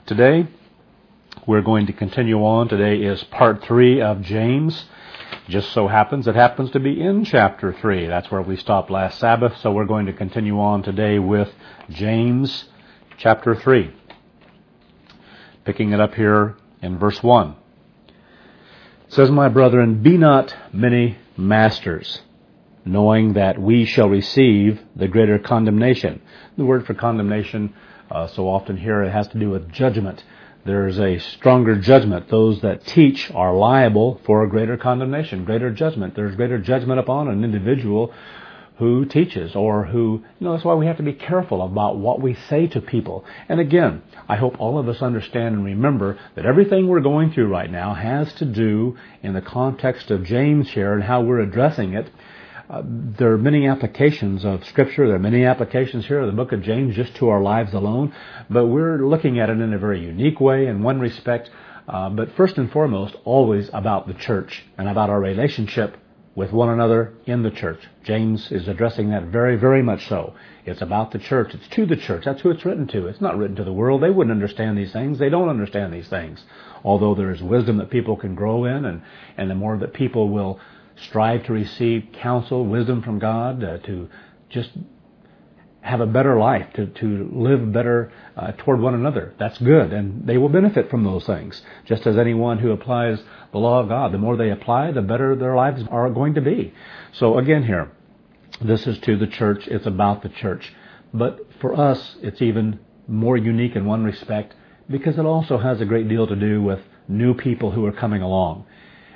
Today, we're going to continue on. Today is part 3 of James. Just so happens, it happens to be in chapter 3. That's where we stopped last Sabbath, so we're going to continue on today with James chapter 3. Picking it up here in verse 1. It says, "My brethren, be not many masters, knowing that we shall receive the greater condemnation." The word for condemnation, so often here, it has to do with judgment. There's a stronger judgment. Those that teach are liable for a greater condemnation, greater judgment. There's greater judgment upon an individual who teaches or who, that's why we have to be careful about what we say to people. And again, I hope all of us understand and remember that everything we're going through right now has to do in the context of James here and how we're addressing it. There are many applications of Scripture. There are many applications here of the book of James just to our lives alone. But we're looking at it in a very unique way in one respect. But first and foremost, always about the church and about our relationship with one another in the church. James is addressing that very, very much so. It's about the church. It's to the church. That's who it's written to. It's not written to the world. They wouldn't understand these things. They don't understand these things. Although there is wisdom that people can grow in, and the more that people will strive to receive counsel, wisdom from God, to just have a better life, to live better toward one another. That's good, and they will benefit from those things. Just as anyone who applies the law of God, the more they apply, the better their lives are going to be. So again here, this is to the church. It's about the church. But for us, it's even more unique in one respect because it also has a great deal to do with new people who are coming along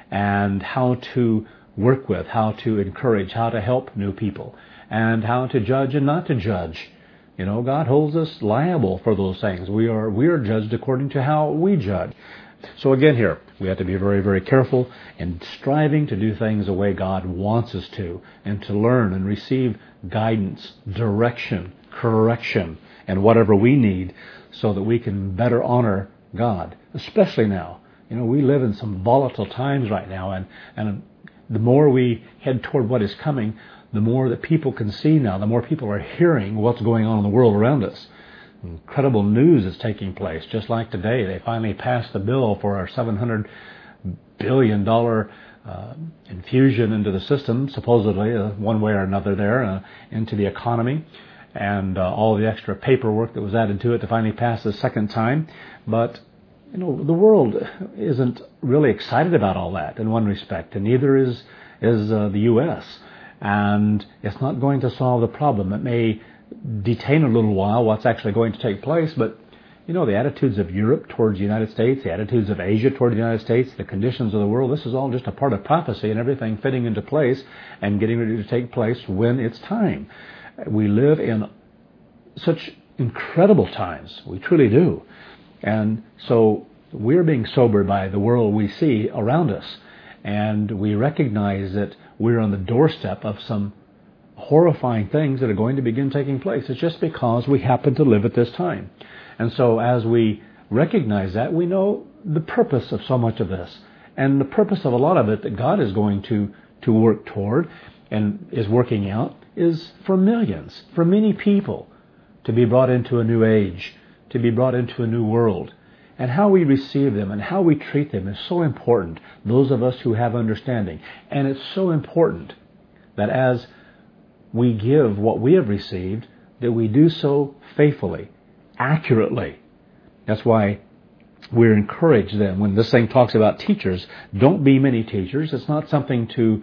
and how to work with, how to encourage, how to help new people, and how to judge and not to judge. God holds us liable for those things. We are judged according to how we judge. So again here, we have to be very, very careful in striving to do things the way God wants us to, and to learn and receive guidance, direction, correction, and whatever we need so that we can better honor God, especially now. We live in some volatile times right now, and the more we head toward what is coming, the more that people can see now, the more people are hearing what's going on in the world around us. Incredible news is taking place. Just like today, they finally passed the bill for our $700 billion infusion into the system, supposedly, one way or another there, into the economy, and all the extra paperwork that was added to it to finally pass the second time. But the world isn't really excited about all that in one respect, and neither is the U.S. And it's not going to solve the problem. It may detain a little while what's actually going to take place, but the attitudes of Europe towards the United States, the attitudes of Asia toward the United States, the conditions of the world, this is all just a part of prophecy and everything fitting into place and getting ready to take place when it's time. We live in such incredible times. We truly do. And so we're being sobered by the world we see around us. And we recognize that we're on the doorstep of some horrifying things that are going to begin taking place. It's just because we happen to live at this time. And so as we recognize that, we know the purpose of so much of this. And the purpose of a lot of it that God is going to work toward and is working out is for millions, for many people to be brought into a new age, to be brought into a new world. And how we receive them and how we treat them is so important, those of us who have understanding. And it's so important that as we give what we have received, that we do so faithfully, accurately. That's why we're encouraged then, when this thing talks about teachers, don't be many teachers. It's not something to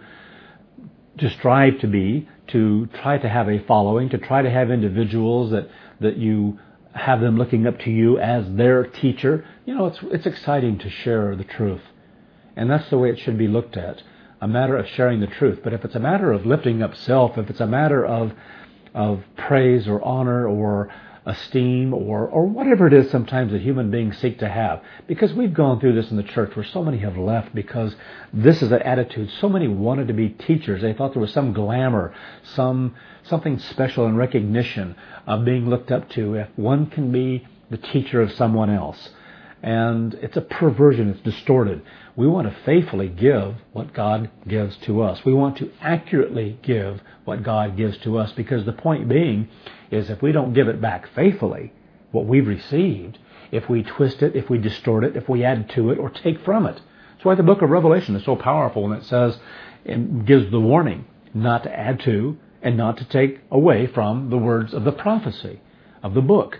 strive to be, to try to have a following, to try to have individuals that you have them looking up to you as their teacher. It's exciting to share the truth. And that's the way it should be looked at, a matter of sharing the truth. But if it's a matter of lifting up self, if it's a matter of praise or honor or esteem or whatever it is sometimes that human beings seek to have, because we've gone through this in the church where so many have left because this is the attitude. So many wanted to be teachers. They thought there was some glamour, something special in recognition of being looked up to if one can be the teacher of someone else. And it's a perversion. It's distorted. We want to faithfully give what God gives to us. We want to accurately give what God gives to us, because the point being is if we don't give it back faithfully, what we've received, if we twist it, if we distort it, if we add to it or take from it. That's why the book of Revelation is so powerful when it says, and gives the warning not to add to and not to take away from the words of the prophecy of the book.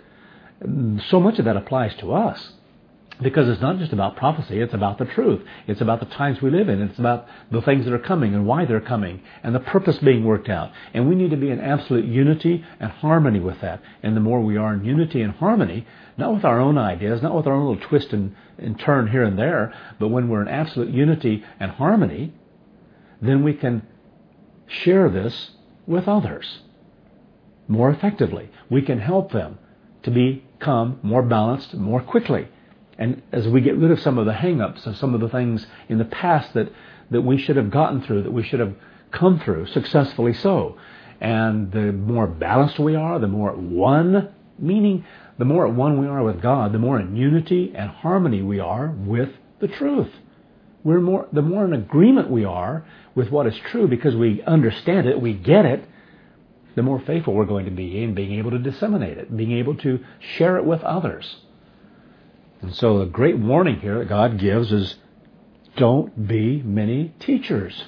So much of that applies to us. Because it's not just about prophecy, it's about the truth. It's about the times we live in. It's about the things that are coming and why they're coming and the purpose being worked out. And we need to be in absolute unity and harmony with that. And the more we are in unity and harmony, not with our own ideas, not with our own little twist and turn here and there, but when we're in absolute unity and harmony, then we can share this with others more effectively. We can help them to become more balanced more quickly. And as we get rid of some of the hang-ups of some of the things in the past that we should have gotten through, that we should have come through successfully so. And the more balanced we are, the more at one, meaning the more at one we are with God, the more in unity and harmony we are with the truth. The more in agreement we are with what is true because we understand it, we get it, the more faithful we're going to be in being able to disseminate it, being able to share it with others. And so the great warning here that God gives is don't be many teachers.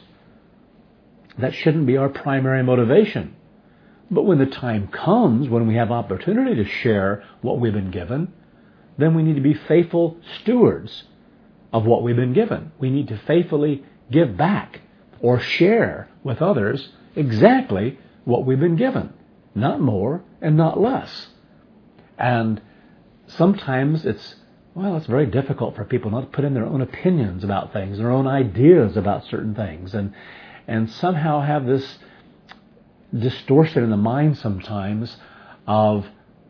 That shouldn't be our primary motivation. But when the time comes, when we have opportunity to share what we've been given, then we need to be faithful stewards of what we've been given. We need to faithfully give back or share with others exactly what we've been given. Not more and not less. And sometimes it's very difficult for people not to put in their own opinions about things, their own ideas about certain things, and somehow have this distortion in the mind sometimes of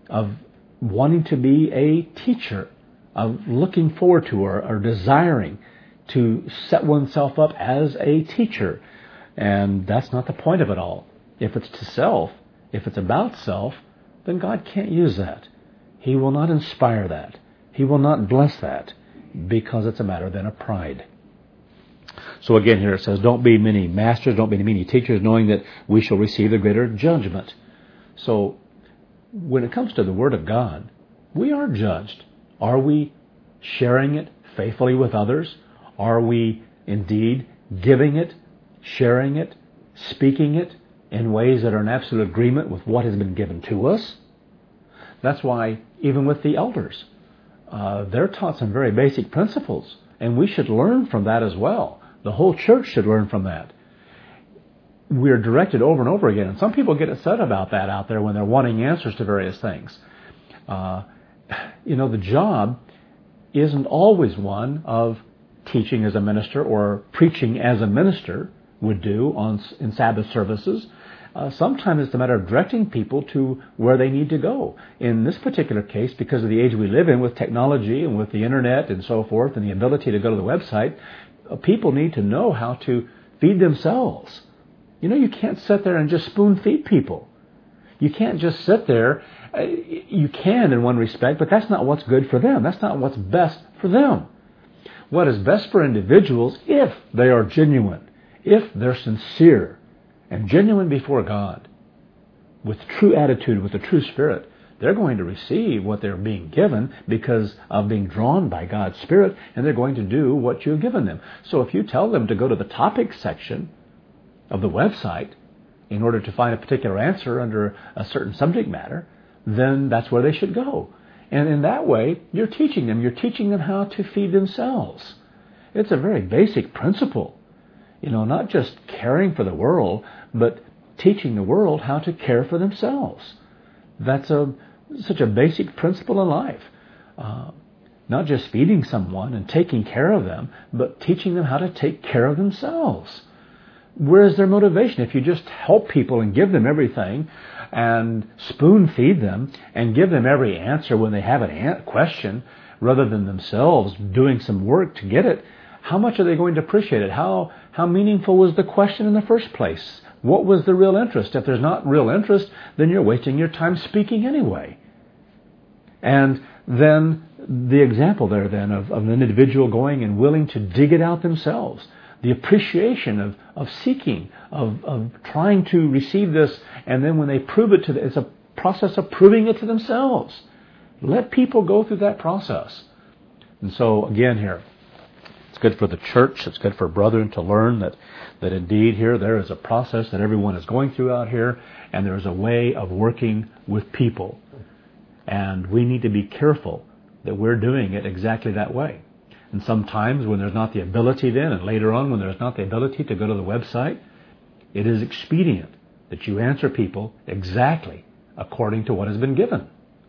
wanting to be a teacher, of looking forward to or desiring to set oneself up as a teacher. And that's not the point of it all. If it's to self, if it's about self, then God can't use that. He will not inspire that. He will not bless that because it's a matter then of pride. So again here it says, don't be many masters, don't be many teachers, knowing that we shall receive the greater judgment. So when it comes to the Word of God, we are judged. Are we sharing it faithfully with others? Are we indeed giving it, sharing it, speaking it in ways that are in absolute agreement with what has been given to us? That's why even with the elders, they're taught some very basic principles, and we should learn from that as well. The whole church should learn from that. We're directed over and over again, and some people get upset about that out there when they're wanting answers to various things. The job isn't always one of teaching as a minister or preaching as a minister would do in Sabbath services. Sometimes it's a matter of directing people to where they need to go. In this particular case, because of the age we live in with technology and with the internet and so forth and the ability to go to the website, people need to know how to feed themselves. You can't sit there and just spoon feed people. You can't just sit there. You can in one respect, but that's not what's good for them. That's not what's best for them. What is best for individuals, if they are genuine, if they're sincere, and genuine before God, with true attitude, with a true spirit, they're going to receive what they're being given because of being drawn by God's Spirit, and they're going to do what you've given them. So if you tell them to go to the topics section of the website in order to find a particular answer under a certain subject matter, then that's where they should go. And in that way, you're teaching them how to feed themselves. It's a very basic principle. Not just caring for the world, but teaching the world how to care for themselves. That's such a basic principle in life. Not just feeding someone and taking care of them, but teaching them how to take care of themselves. Where's their motivation? If you just help people and give them everything and spoon feed them and give them every answer when they have a question, rather than themselves doing some work to get it, how much are they going to appreciate it? How meaningful was the question in the first place? What was the real interest? If there's not real interest, then you're wasting your time speaking anyway. And then the example there then of an individual going and willing to dig it out themselves. The appreciation of seeking, of trying to receive this, and then when they prove it it's a process of proving it to themselves. Let people go through that process. And so, again here, it's good for the church, it's good for brethren to learn that indeed here there is a process that everyone is going through out here, and there is a way of working with people. And we need to be careful that we're doing it exactly that way. And sometimes when there's not the ability then, and later on when there's not the ability to go to the website, it is expedient that you answer people exactly according to what has been given.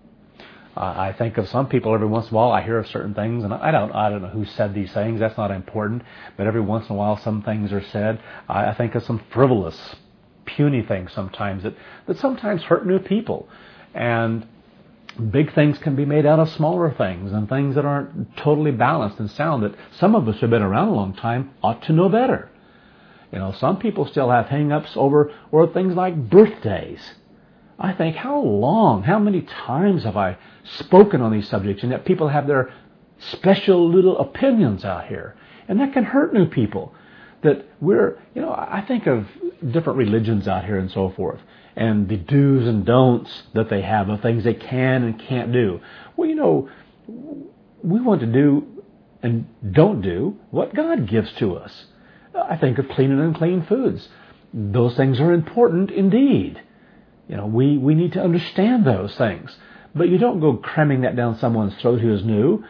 I think of some people every once in a while, I hear of certain things, and I don't know who said these things, that's not important, but every once in a while some things are said. I think of some frivolous, puny things sometimes that sometimes hurt new people. And big things can be made out of smaller things, and things that aren't totally balanced and sound, that some of us who have been around a long time ought to know better. Some people still have hang-ups over things like birthdays. I think, how many times have I spoken on these subjects, and yet people have their special little opinions out here. And that can hurt new people. That I think of different religions out here and so forth, and the do's and don'ts that they have of things they can and can't do. Well, we want to do and don't do what God gives to us. I think of clean and unclean foods. Those things are important indeed. We need to understand those things. But you don't go cramming that down someone's throat who is new.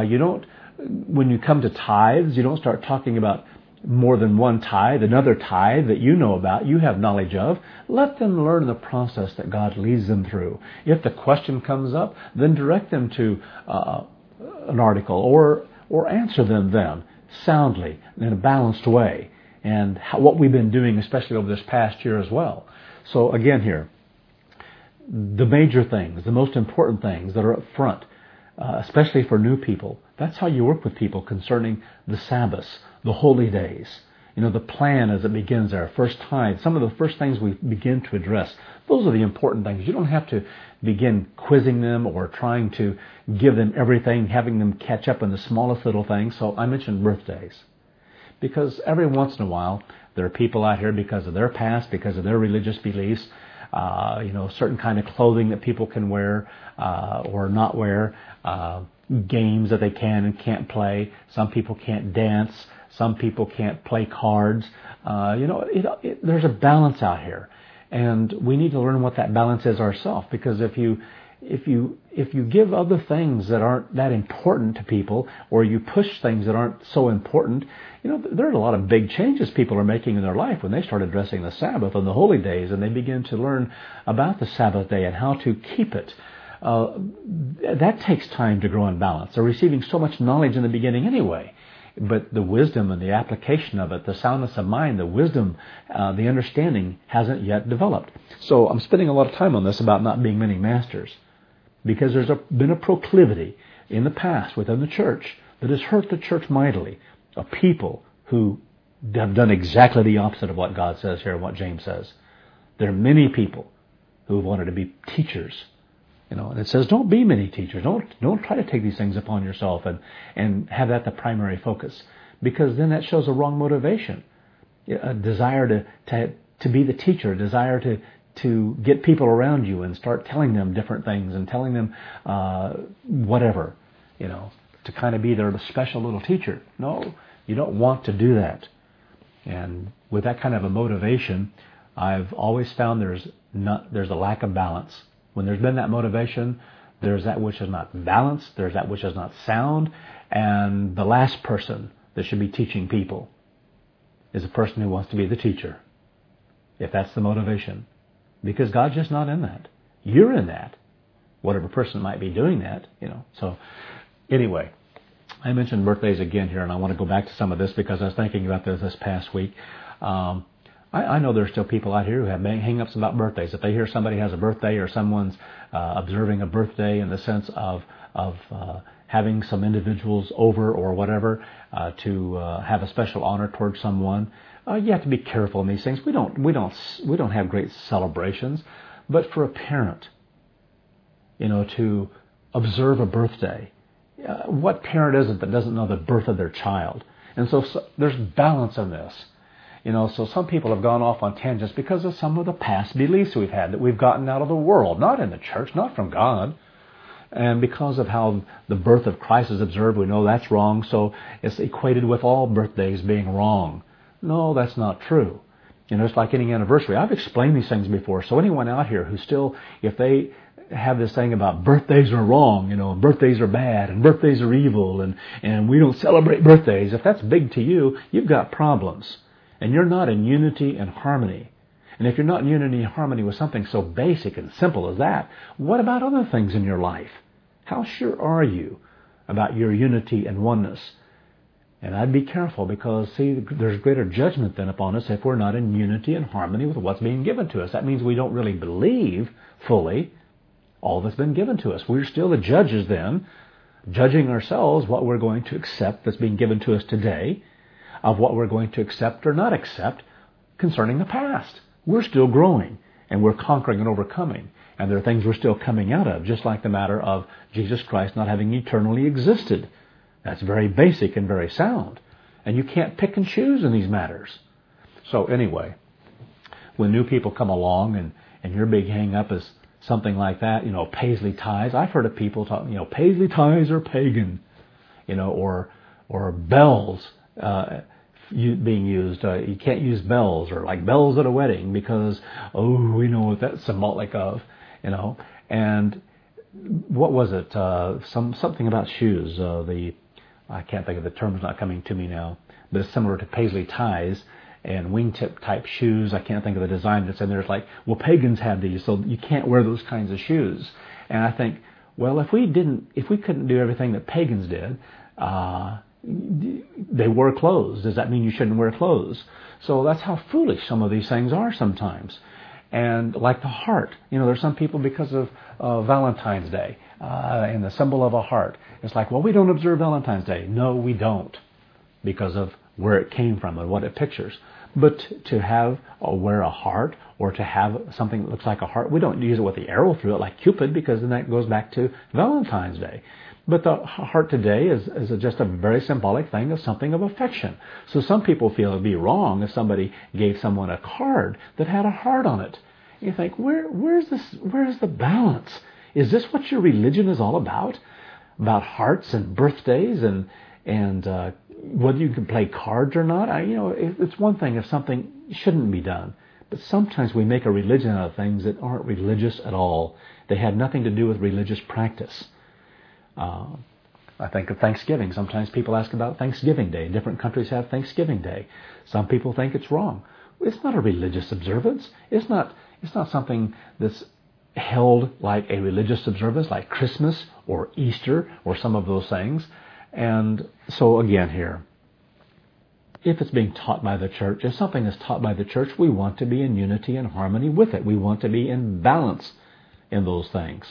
When you come to tithes, you don't start talking about more than one tithe, another tithe that you know about, you have knowledge of. Let them learn the process that God leads them through. If the question comes up, then direct them to an article or answer them then soundly in a balanced way. And what we've been doing, especially over this past year as well. So again here, the major things, the most important things that are up front, especially for new people, that's how you work with people concerning the Sabbaths, the holy days. The plan as it begins there, first tithe, some of the first things we begin to address. Those are the important things. You don't have to begin quizzing them or trying to give them everything, having them catch up in the smallest little things. So I mentioned birthdays. Because every once in a while, there are people out here because of their past, because of their religious beliefs, certain kind of clothing that people can wear or not wear, games that they can and can't play. Some people can't dance. Some people can't play cards. There's a balance out here, and we need to learn what that balance is ourselves. Because if you give other things that aren't that important to people, or you push things that aren't so important, there are a lot of big changes people are making in their life when they start addressing the Sabbath and the holy days, and they begin to learn about the Sabbath day and how to keep it. That takes time to grow in balance. They're receiving so much knowledge in the beginning anyway. But the wisdom and the application of it, the soundness of mind, the wisdom, the understanding hasn't yet developed. So I'm spending a lot of time on this about not being many masters, because there's been a proclivity in the past within the church that has hurt the church mightily, of people who have done exactly the opposite of what God says here and what James says. There are many people who have wanted to be teachers. And it says, don't be many teachers. Don't try to take these things upon yourself and have that the primary focus, because then that shows a wrong motivation. A desire to be the teacher, a desire to get people around you and start telling them different things and telling them whatever, to kind of be their special little teacher. No, you don't want to do that. And with that kind of a motivation, I've always found there's a lack of balance. When there's been that motivation, there's that which is not balanced, there's that which is not sound, and the last person that should be teaching people is a person who wants to be the teacher, if that's the motivation. Because God's just not in that. You're in that. Whatever person might be doing that, So anyway, I mentioned birthdays again here, and I want to go back to some of this because I was thinking about this past week. I know there's still people out here who have hang-ups about birthdays. If they hear somebody has a birthday or someone's observing a birthday in the sense of having some individuals over or whatever to have a special honor towards someone, you have to be careful in these things. We don't have great celebrations, but for a parent, to observe a birthday, what parent is it that doesn't know the birth of their child? And so there's balance in this. So some people have gone off on tangents because of some of the past beliefs we've had that we've gotten out of the world, not in the church, not from God. And because of how the birth of Christ is observed, we know that's wrong, so it's equated with all birthdays being wrong. No, that's not true. It's like any anniversary. I've explained these things before, so anyone out here who still, if they have this thing about birthdays are wrong, birthdays are bad, and birthdays are evil, and we don't celebrate birthdays, if that's big to you, you've got problems. And you're not in unity and harmony. And if you're not in unity and harmony with something so basic and simple as that, what about other things in your life? How sure are you about your unity and oneness? And I'd be careful because, see, there's greater judgment then upon us if we're not in unity and harmony with what's being given to us. That means we don't really believe fully all that's been given to us. We're still the judges then, judging ourselves what we're going to accept that's being given to us today, of what we're going to accept or not accept concerning the past. We're still growing, and we're conquering and overcoming. And there are things we're still coming out of, just like the matter of Jesus Christ not having eternally existed. That's very basic and very sound. And you can't pick and choose in these matters. So anyway, when new people come along and your big hang-up is something like that, paisley ties. I've heard of people talk, paisley ties are pagan, or bells being used. You can't use bells, or like bells at a wedding because, we know what that's symbolic of, And what was it? Something about shoes. I can't think of the term, it's not coming to me now, but it's similar to paisley ties and wingtip type shoes. I can't think of the design that's in there. It's like, well, pagans had these, so you can't wear those kinds of shoes. And I think, well, if we couldn't do everything that pagans did, they wore clothes. Does that mean you shouldn't wear clothes? So that's how foolish some of these things are sometimes. And like the heart, there's some people because of Valentine's Day and the symbol of a heart. It's like, well, we don't observe Valentine's Day. No, we don't, because of where it came from and what it pictures. But to have or wear a heart, or to have something that looks like a heart, we don't use it with the arrow through it like Cupid, because then that goes back to Valentine's Day. But the heart today is just a very symbolic thing of something of affection. So some people feel it would be wrong if somebody gave someone a card that had a heart on it. You think, where's the balance? Is this what your religion is all about? About hearts and birthdays and whether you can play cards or not? It's one thing if something shouldn't be done. But sometimes we make a religion out of things that aren't religious at all. They have nothing to do with religious practice. I think of Thanksgiving. Sometimes people ask about Thanksgiving Day. Different countries have Thanksgiving Day. Some people think it's wrong. It's not a religious observance. It's not something that's held like a religious observance, like Christmas or Easter or some of those things. And so again here, if it's being taught by the church, if something is taught by the church, we want to be in unity and harmony with it. We want to be in balance in those things.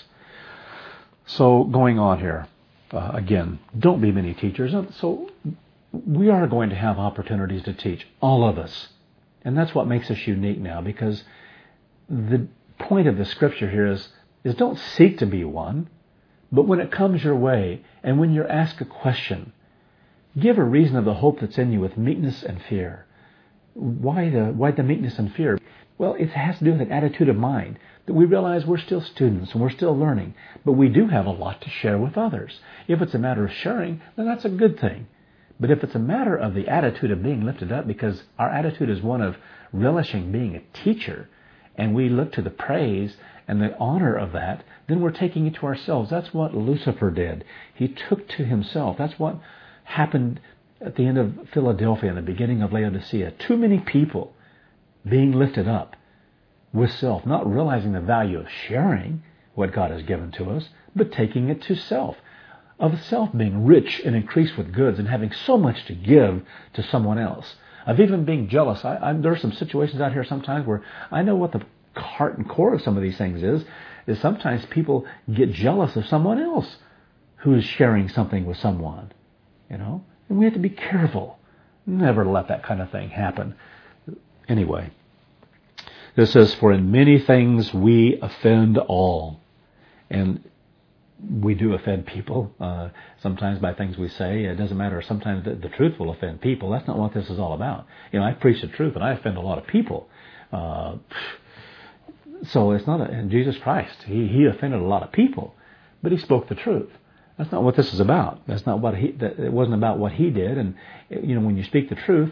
So going on here, again, don't be many teachers. So we are going to have opportunities to teach, all of us. And that's what makes us unique now, because the point of the scripture here is don't seek to be one, but when it comes your way, and when you're asked a question, give a reason of the hope that's in you with meekness and fear. Why the meekness and fear? Well, it has to do with an attitude of mind, that we realize we're still students and we're still learning, but we do have a lot to share with others. If it's a matter of sharing, then that's a good thing. But if it's a matter of the attitude of being lifted up, because our attitude is one of relishing being a teacher, and we look to the praise and the honor of that, then we're taking it to ourselves. That's what Lucifer did. He took to himself. That's what happened at the end of Philadelphia and the beginning of Laodicea. Too many people being lifted up with self, not realizing the value of sharing what God has given to us, but taking it to self. Of self being rich and increased with goods and having so much to give to someone else. Of even being jealous. There are some situations out here sometimes where I know what the heart and core of some of these things is sometimes people get jealous of someone else who is sharing something with someone. And we have to be careful. Never let that kind of thing happen. Anyway, this says, for in many things we offend all. And we do offend people, sometimes by things we say. It doesn't matter. Sometimes the truth will offend people. That's not what this is all about. I preach the truth and I offend a lot of people. So it's not, and Jesus Christ, he offended a lot of people. but he spoke the truth. That's not what this is about. That's not what it wasn't about what he did. And when you speak the truth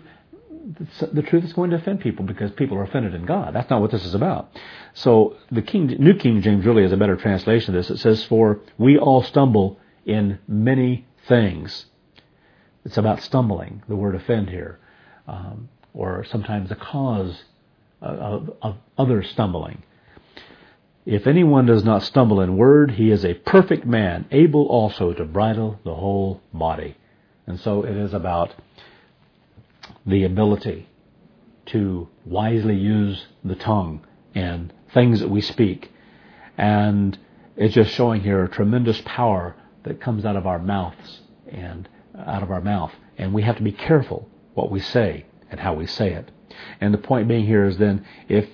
is going to offend people because people are offended in God. That's not what this is about. So the New King James really is a better translation of this. It says, "For we all stumble in many things." It's about stumbling, the word offend here, or sometimes the cause of others stumbling. "If anyone does not stumble in word, he is a perfect man, able also to bridle the whole body." And so it is about the ability to wisely use the tongue and things that we speak. And it's just showing here a tremendous power that comes out of our mouths and out of our mouth. And we have to be careful what we say and how we say it. And the point being here is then, if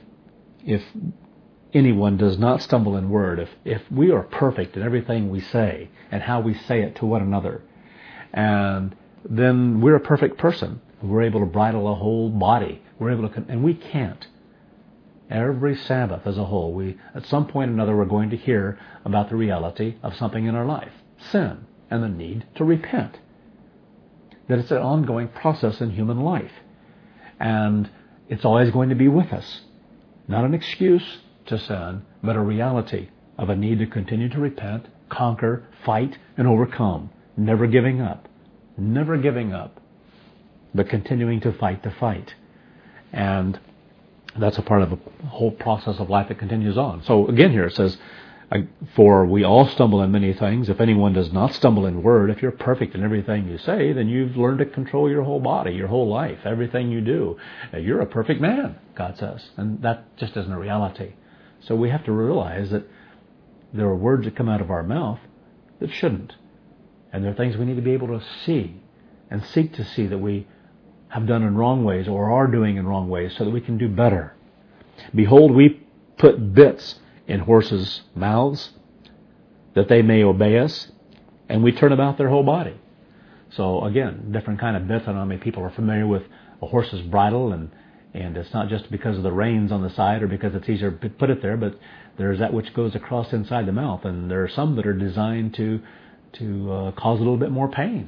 anyone does not stumble in word, if we are perfect in everything we say and how we say it to one another, and then we're a perfect person. We're able to bridle a whole body. And we can't. Every Sabbath as a whole, at some point or another, we're going to hear about the reality of something in our life, sin, and the need to repent. That it's an ongoing process in human life. And it's always going to be with us. Not an excuse to sin, but a reality of a need to continue to repent, conquer, fight, and overcome. Never giving up. Never giving up, but continuing to fight the fight. And that's a part of a whole process of life that continues on. So again here it says, "For we all stumble in many things. If anyone does not stumble in word," if you're perfect in everything you say, then you've learned to control your whole body, your whole life, everything you do. You're a perfect man, God says. And that just isn't a reality. So we have to realize that there are words that come out of our mouth that shouldn't. And there are things we need to be able to see and seek to see that we have done in wrong ways or are doing in wrong ways so that we can do better. "Behold, we put bits in horses' mouths that they may obey us, and we turn about their whole body." So again, different kind of bits. I don't know how many people are familiar with a horse's bridle, and it's not just because of the reins on the side or because it's easier to put it there, but there's that which goes across inside the mouth, and there are some that are designed to cause a little bit more pain,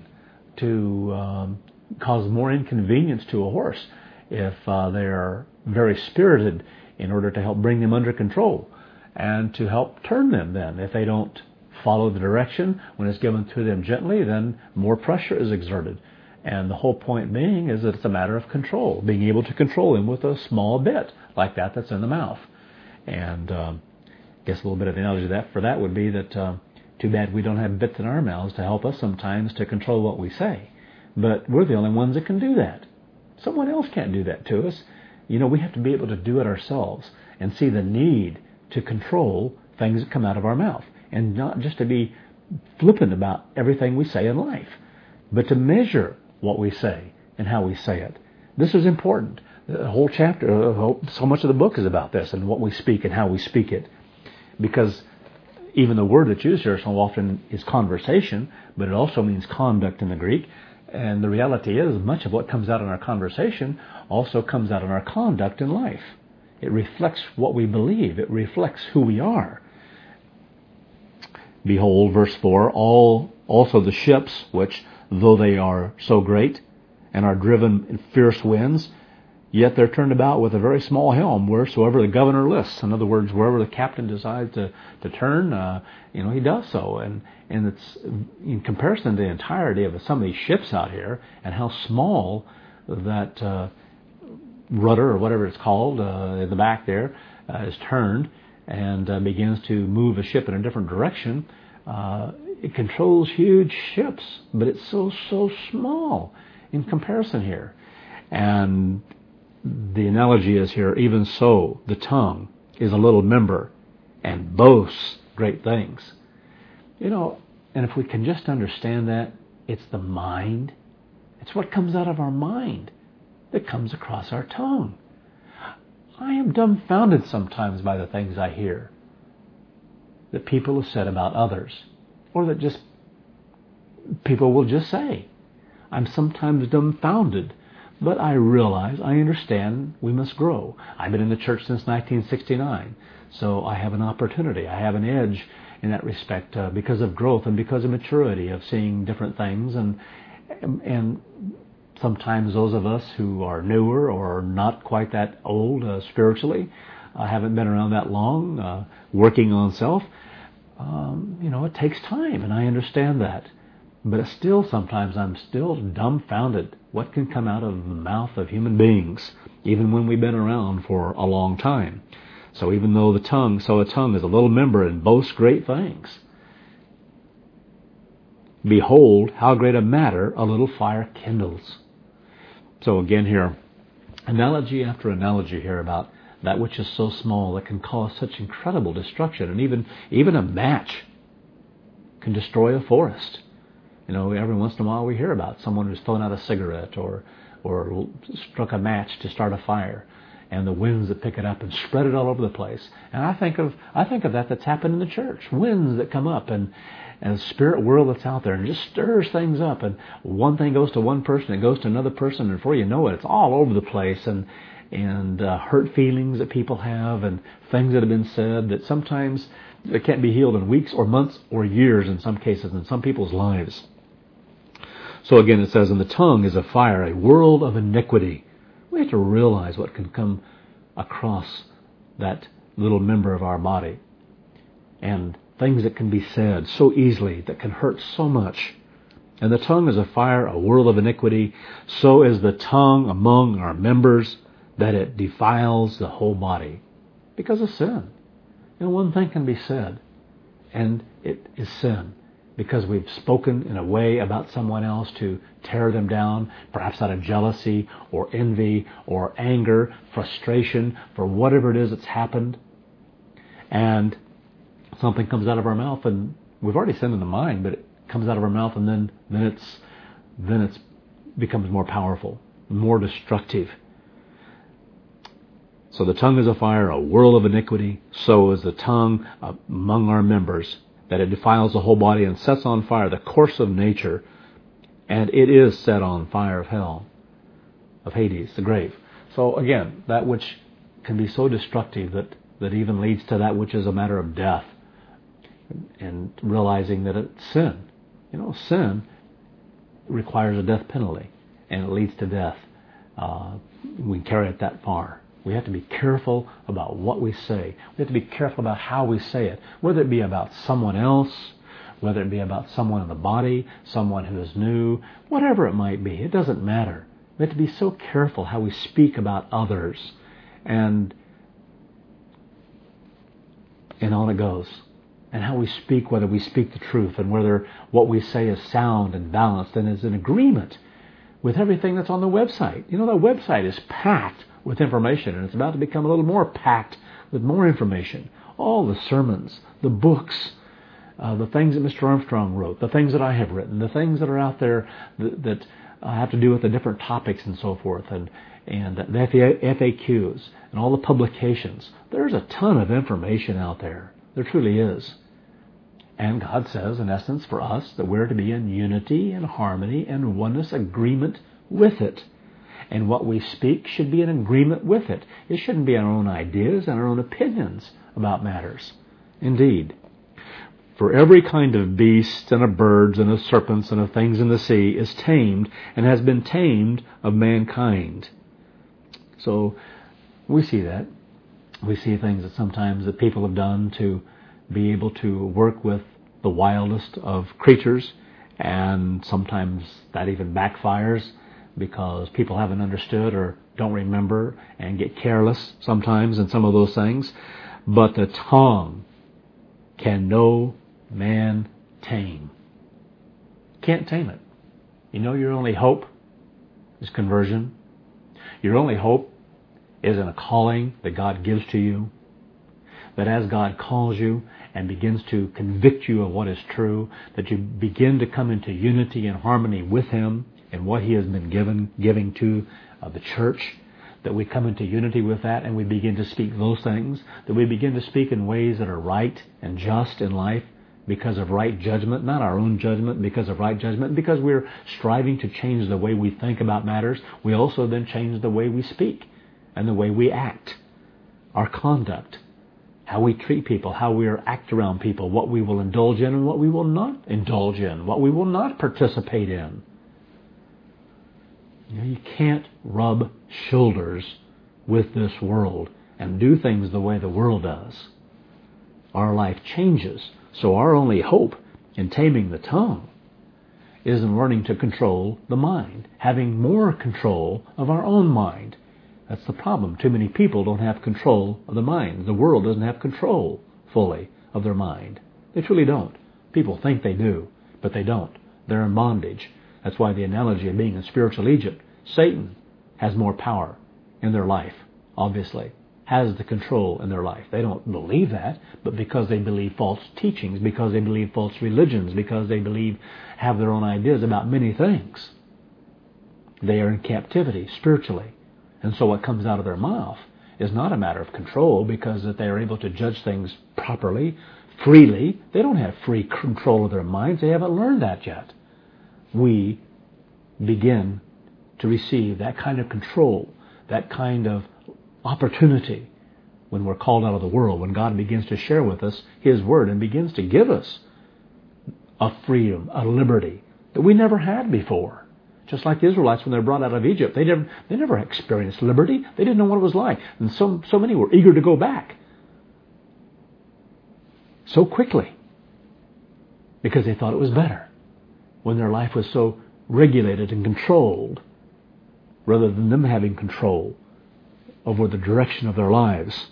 to cause more inconvenience to a horse if they are very spirited, in order to help bring them under control and to help turn them then. If they don't follow the direction when it's given to them gently, then more pressure is exerted. And the whole point being is that it's a matter of control, being able to control them with a small bit like that's in the mouth. And I guess a little bit of the analogy for that would be that too bad we don't have bits in our mouths to help us sometimes to control what we say. But we're the only ones that can do that. Someone else can't do that to us. We have to be able to do it ourselves and see the need to control things that come out of our mouth. And not just to be flippant about everything we say in life, but to measure what we say and how we say it. This is important. The whole chapter, so much of the book is about this and what we speak and how we speak it. Because even the word that's used here so often is conversation, but it also means conduct in the Greek. And the reality is, much of what comes out in our conversation also comes out in our conduct in life. It reflects what we believe. It reflects who we are. "Behold," verse 4, "also the ships, which, though they are so great and are driven in fierce winds, yet they're turned about with a very small helm, wheresoever the governor lists." In other words, wherever the captain decides to turn, he does so. And it's in comparison to the entirety of some of these ships out here and how small that rudder or whatever it's called in the back there is turned and begins to move a ship in a different direction. It controls huge ships, but it's so small in comparison here. And the analogy is here, "Even so, the tongue is a little member and boasts great things." And if we can just understand that, it's the mind. It's what comes out of our mind that comes across our tongue. I am dumbfounded sometimes by the things I hear that people have said about others, or that just people will just say. I'm sometimes dumbfounded. But I realize, I understand we must grow. I've been in the church since 1969, so I have an opportunity. I have an edge in that respect because of growth and because of maturity of seeing different things, and sometimes those of us who are newer or not quite that old spiritually, haven't been around that long, working on self, it takes time, and I understand that. But still, sometimes I'm still dumbfounded what can come out of the mouth of human beings, even when we've been around for a long time. So even though a tongue is a little member and boasts great things, behold, how great a matter a little fire kindles. So again here, analogy after analogy here about that which is so small that can cause such incredible destruction. And even a match can destroy a forest. Every once in a while we hear about someone who's thrown out a cigarette or struck a match to start a fire, and the winds that pick it up and spread it all over the place. And I think of that's happened in the church. Winds that come up and a spirit world that's out there and just stirs things up. And one thing goes to one person, it goes to another person, and before you know it, it's all over the place. And hurt feelings that people have and things that have been said that sometimes they can't be healed in weeks or months or years in some cases in some people's lives. So again, it says, and the tongue is a fire, a world of iniquity. We have to realize what can come across that little member of our body, and things that can be said so easily that can hurt so much. And the tongue is a fire, a world of iniquity. So is the tongue among our members, that it defiles the whole body because of sin. One thing can be said, and it is sin, because we've spoken in a way about someone else to tear them down, perhaps out of jealousy or envy or anger, frustration, for whatever it is that's happened. And something comes out of our mouth, and we've already sinned in the mind, but it comes out of our mouth, and then it becomes more powerful, more destructive. So the tongue is a fire, a world of iniquity. So is the tongue among our members, that it defiles the whole body and sets on fire the course of nature, and it is set on fire of hell, of Hades, the grave. So again, that which can be so destructive that even leads to that which is a matter of death, and realizing that it's sin. Sin requires a death penalty, and it leads to death. We carry it that far. We have to be careful about what we say. We have to be careful about how we say it, whether it be about someone else, whether it be about someone in the body, someone who is new, whatever it might be. It doesn't matter. We have to be so careful how we speak about others, and on it goes. And how we speak, whether we speak the truth, and whether what we say is sound and balanced and is in agreement with everything that's on the website. The website is packed with information, and it's about to become a little more packed with more information. All the sermons, the books, the things that Mr. Armstrong wrote, the things that I have written, the things that are out there that have to do with the different topics and so forth, and the FAQs, and all the publications. There's a ton of information out there. There truly is. And God says, in essence, for us, that we're to be in unity and harmony and oneness, agreement with it. And what we speak should be in agreement with it. It shouldn't be our own ideas and our own opinions about matters. Indeed. For every kind of beast and of birds and of serpents and of things in the sea is tamed and has been tamed of mankind. So we see that. We see things that sometimes that people have done to be able to work with the wildest of creatures, and sometimes that even backfires because people haven't understood or don't remember and get careless sometimes in some of those things. But the tongue can no man tame. Can't tame it. Your only hope is conversion. Your only hope is in a calling that God gives to you. That as God calls you and begins to convict you of what is true, that you begin to come into unity and harmony with Him and what He has been giving to the church, that we come into unity with that and we begin to speak those things, that we begin to speak in ways that are right and just in life because of right judgment, not our own judgment, because of right judgment, because we're striving to change the way we think about matters. We also then change the way we speak and the way we act, our conduct. how we treat people, how we act around people, what we will indulge in and what we will not indulge in, what we will not participate in. You can't rub shoulders with this world and do things the way the world does. Our life changes. So our only hope in taming the tongue is in learning to control the mind, having more control of our own mind. That's the problem. Too many people don't have control of the mind. The world doesn't have control fully of their mind. They truly don't. People think they do, but they don't. They're in bondage. That's why the analogy of being in spiritual Egypt. Satan has more power in their life, obviously, has the control in their life. They don't believe that, but because they believe false teachings, because they believe false religions, because they have their own ideas about many things, they are in captivity spiritually. And so what comes out of their mouth is not a matter of control, because that they are able to judge things properly, freely. They don't have free control of their minds. They haven't learned that yet. We begin to receive that kind of control, that kind of opportunity when we're called out of the world, when God begins to share with us His Word and begins to give us a freedom, a liberty that we never had before. Just like the Israelites when they were brought out of Egypt, they never experienced liberty. They didn't know what it was like. And so many were eager to go back so quickly because they thought it was better when their life was so regulated and controlled, rather than them having control over the direction of their lives.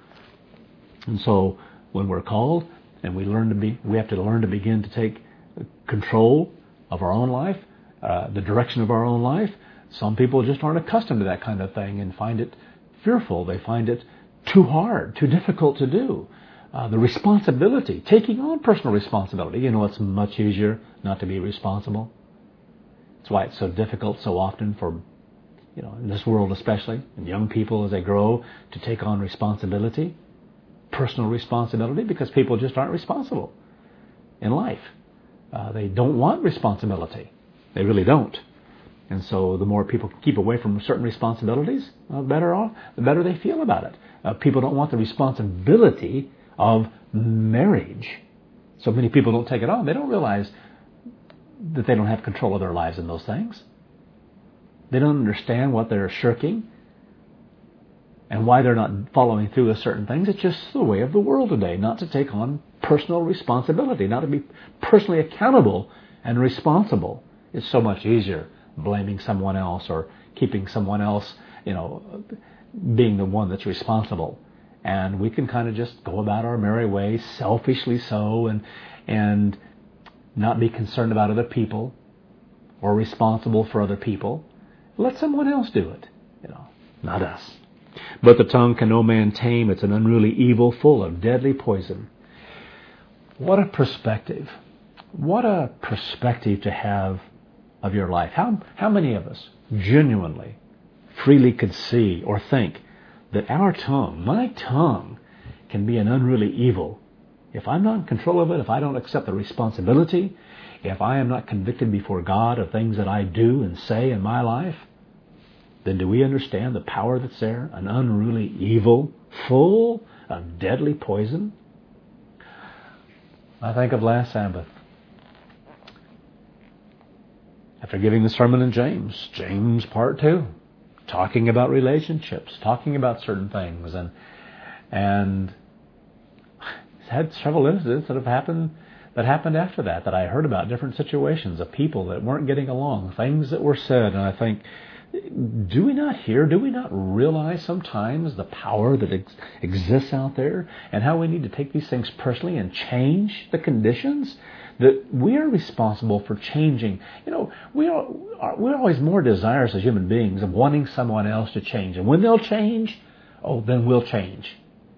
And so when we're called and we have to learn to begin to take control of our own life, the direction of our own life. Some people just aren't accustomed to that kind of thing and find it fearful. They find it too hard, too difficult to do. The responsibility, taking on personal responsibility. It's much easier not to be responsible. That's why it's so difficult so often for, in this world especially, and young people as they grow, to take on responsibility, personal responsibility, because people just aren't responsible in life. They don't want responsibility. They really don't. And so the more people keep away from certain responsibilities, the better they feel about it. People don't want the responsibility of marriage. So many people don't take it on. They don't realize that they don't have control of their lives in those things. They don't understand what they're shirking and why they're not following through with certain things. It's just the way of the world today, not to take on personal responsibility, not to be personally accountable and responsible. It's so much easier blaming someone else or keeping someone else, being the one that's responsible. And we can kind of just go about our merry way, selfishly so, and not be concerned about other people or responsible for other people. Let someone else do it, not us. But the tongue can no man tame. It's an unruly evil full of deadly poison. What a perspective. What a perspective to have of your life. How many of us genuinely, freely could see or think that our tongue, my tongue, can be an unruly evil? If I'm not in control of it, if I don't accept the responsibility, if I am not convicted before God of things that I do and say in my life, then do we understand the power that's there? An unruly evil full of deadly poison? I think of last Sabbath. After giving the sermon in James part 2, talking about relationships, talking about certain things, and had several incidents that happened after that I heard about, different situations of people that weren't getting along, things that were said, and I think, do we not realize sometimes the power that exists out there and how we need to take these things personally and change the conditions? That we are responsible for changing. We're always more desirous as human beings of wanting someone else to change. And when they'll change, then we'll change.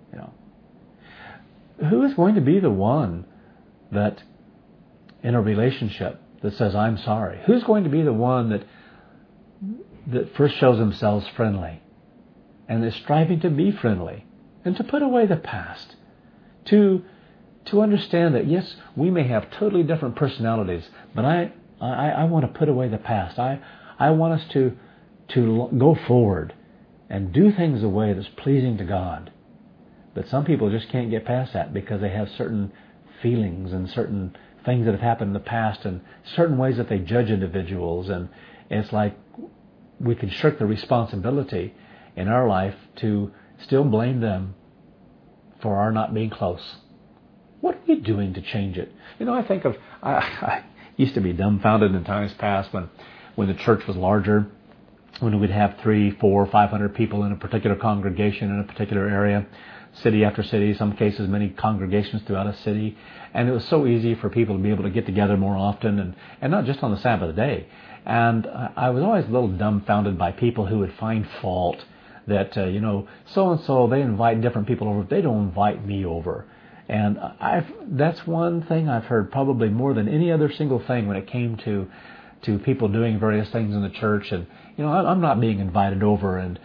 Who is going to be the one that in a relationship that says, I'm sorry? Who's going to be the one that first shows themselves friendly and is striving to be friendly and to put away the past, to understand that, yes, we may have totally different personalities, but I want to put away the past. I want us to go forward and do things the way that's pleasing to God. But some people just can't get past that because they have certain feelings and certain things that have happened in the past and certain ways that they judge individuals. And it's like we can shirk the responsibility in our life to still blame them for our not being close. What are we doing to change it? I think of, I used to be dumbfounded in times past when the church was larger, when we'd have 300, 400, 500 people in a particular congregation in a particular area, city after city, some cases many congregations throughout a city. And it was so easy for people to be able to get together more often and not just on the Sabbath day. And I was always a little dumbfounded by people who would find fault that, so-and-so, they invite different people over. They don't invite me over. And that's one thing I've heard probably more than any other single thing when it came to people doing various things in the church. And, I'm not being invited over. And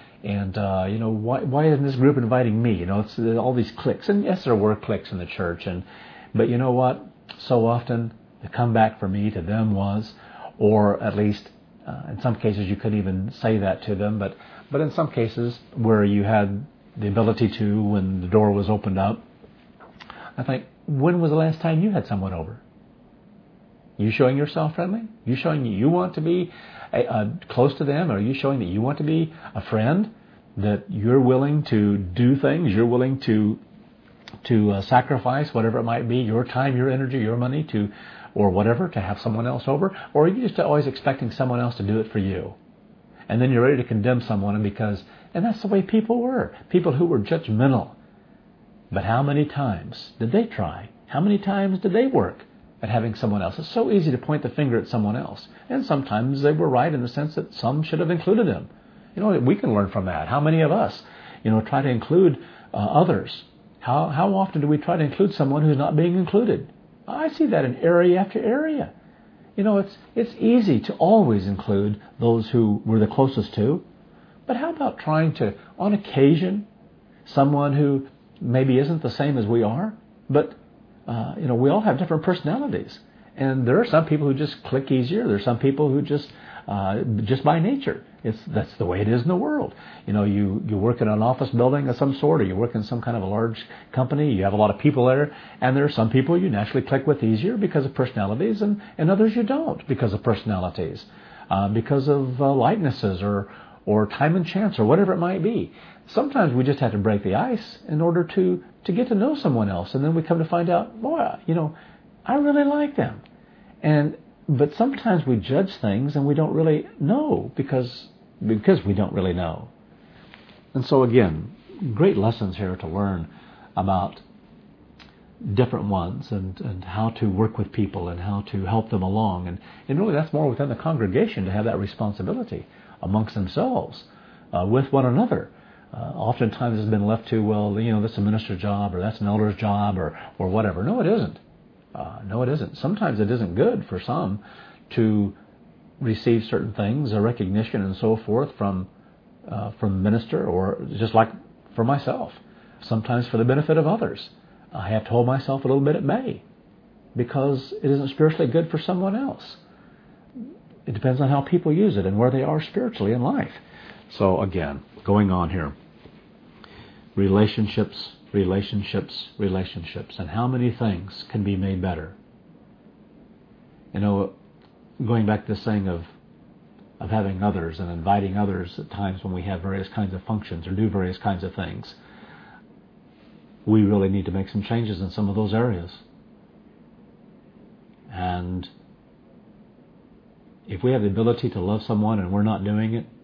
why isn't this group inviting me? It's all these cliques. And yes, there were cliques in the church. But you know what? So often the comeback for me to them was, or at least in some cases you couldn't even say that to them, but in some cases where you had the ability to, when the door was opened up, I think, when was the last time you had someone over? You showing yourself friendly? You showing you want to be close to them? Are you showing that you want to be a friend? That you're willing to do things? You're willing to sacrifice whatever it might be, your time, your energy, your money, or whatever, to have someone else over? Or are you just always expecting someone else to do it for you? And then you're ready to condemn someone and that's the way people were. People who were judgmental. But how many times did they try? How many times did they work at having someone else? It's so easy to point the finger at someone else. And sometimes they were right in the sense that some should have included them. We can learn from that. How many of us, try to include others? How often do we try to include someone who's not being included? I see that in area after area. It's easy to always include those who we're the closest to. But how about trying to, on occasion, someone who maybe isn't the same as we are, but we all have different personalities, and there are some people who just click easier. There's some people who just by nature, that's the way it is in the world. You work in an office building of some sort, or you work in some kind of a large company. You have a lot of people there, and there are some people you naturally click with easier because of personalities, and others you don't because of personalities, because of likenesses or time and chance or whatever it might be. Sometimes we just have to break the ice in order to get to know someone else. And then we come to find out, boy, I really like them. But sometimes we judge things and we don't really know because we don't really know. And so again, great lessons here to learn about different ones and how to work with people and how to help them along. And really that's more within the congregation to have that responsibility amongst themselves, with one another. Oftentimes it's been left to, that's a minister's job, or that's an elder's job, or whatever. No, it isn't. No, it isn't. Sometimes it isn't good for some to receive certain things, a recognition and so forth from the minister, or just like for myself. Sometimes for the benefit of others. I have to hold myself a little bit at bay because it isn't spiritually good for someone else. It depends on how people use it and where they are spiritually in life. So again, going on here. Relationships, relationships, relationships. And how many things can be made better? Going back to this thing of having others and inviting others at times when we have various kinds of functions or do various kinds of things, we really need to make some changes in some of those areas. And if we have the ability to love someone and we're not doing it,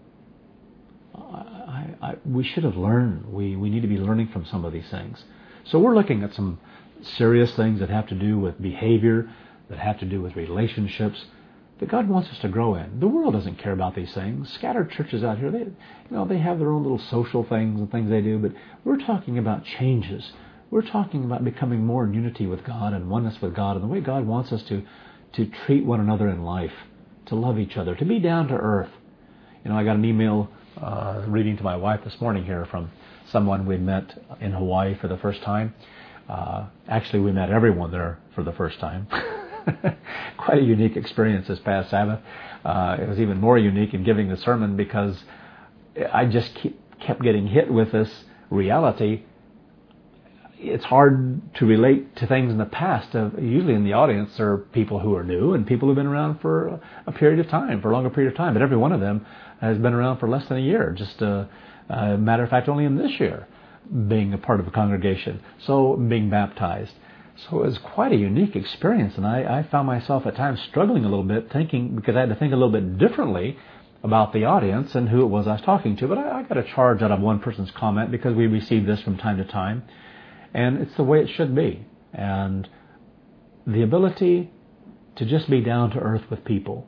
we should have learned. We need to be learning from some of these things. So we're looking at some serious things that have to do with behavior, that have to do with relationships, that God wants us to grow in. The world doesn't care about these things. Scattered churches out here, they have their own little social things and things they do, but we're talking about changes. We're talking about becoming more in unity with God and oneness with God and the way God wants us to treat one another in life, to love each other, to be down to earth. I got an email reading to my wife this morning here from someone we'd met in Hawaii for the first time. Actually, we met everyone there for the first time. Quite a unique experience this past Sabbath. It was even more unique in giving the sermon because I just kept getting hit with this reality. it's hard to relate to things in the past. Usually in the audience there are people who are new and people who have been around for a period of time, for a longer period of time. But every one of them has been around for less than a year. Just a matter of fact, only in this year, being a part of a congregation. So being baptized. So it was quite a unique experience. And I found myself at times struggling a little bit, thinking, because I had to think a little bit differently about the audience and who it was I was talking to. But I got a charge out of one person's comment, because we receive this from time to time. And it's the way it should be. And the ability to just be down to earth with people,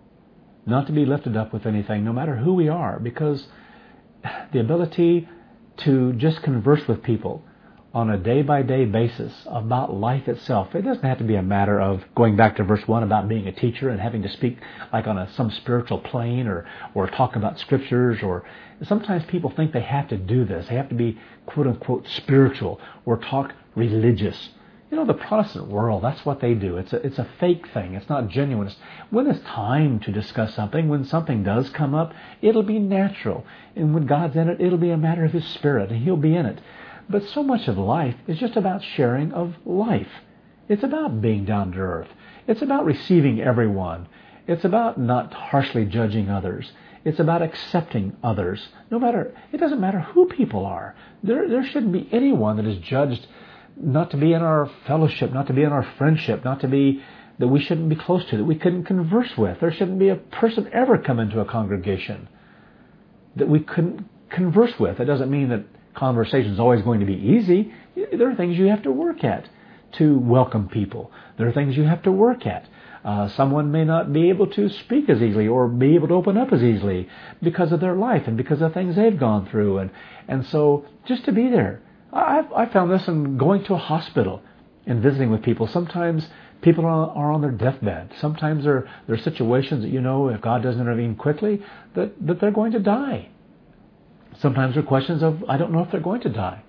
not to be lifted up with anything, no matter who we are, because the ability to just converse with people on a day-by-day basis about life itself. It doesn't have to be a matter of, going back to verse 1, about being a teacher and having to speak like on some spiritual plane or talk about scriptures. Or sometimes people think they have to do this. They have to be quote-unquote spiritual or talk religious. You know, the Protestant world, that's what they do. It's a fake thing. It's not genuine. When it's time to discuss something, when something does come up, it'll be natural. And when God's in it, it'll be a matter of His Spirit, and He'll be in it. But so much of life is just about sharing of life. It's about being down to earth. It's about receiving everyone. It's about not harshly judging others. It's about accepting others. It doesn't matter who people are. There shouldn't be anyone that is judged not to be in our fellowship, not to be in our friendship, not to be, that we shouldn't be close to, that we couldn't converse with. There shouldn't be a person ever come into a congregation that we couldn't converse with. It doesn't mean that conversation is always going to be easy. There are things you have to work at to welcome people. There are things you have to work at. Someone may not be able to speak as easily or be able to open up as easily because of their life and because of things they've gone through. And so just to be there. I found this in going to a hospital and visiting with people. Sometimes people are on their deathbed. Sometimes there are situations that, if God doesn't intervene quickly, that they're going to die. Sometimes there are questions of, I don't know if they're going to die.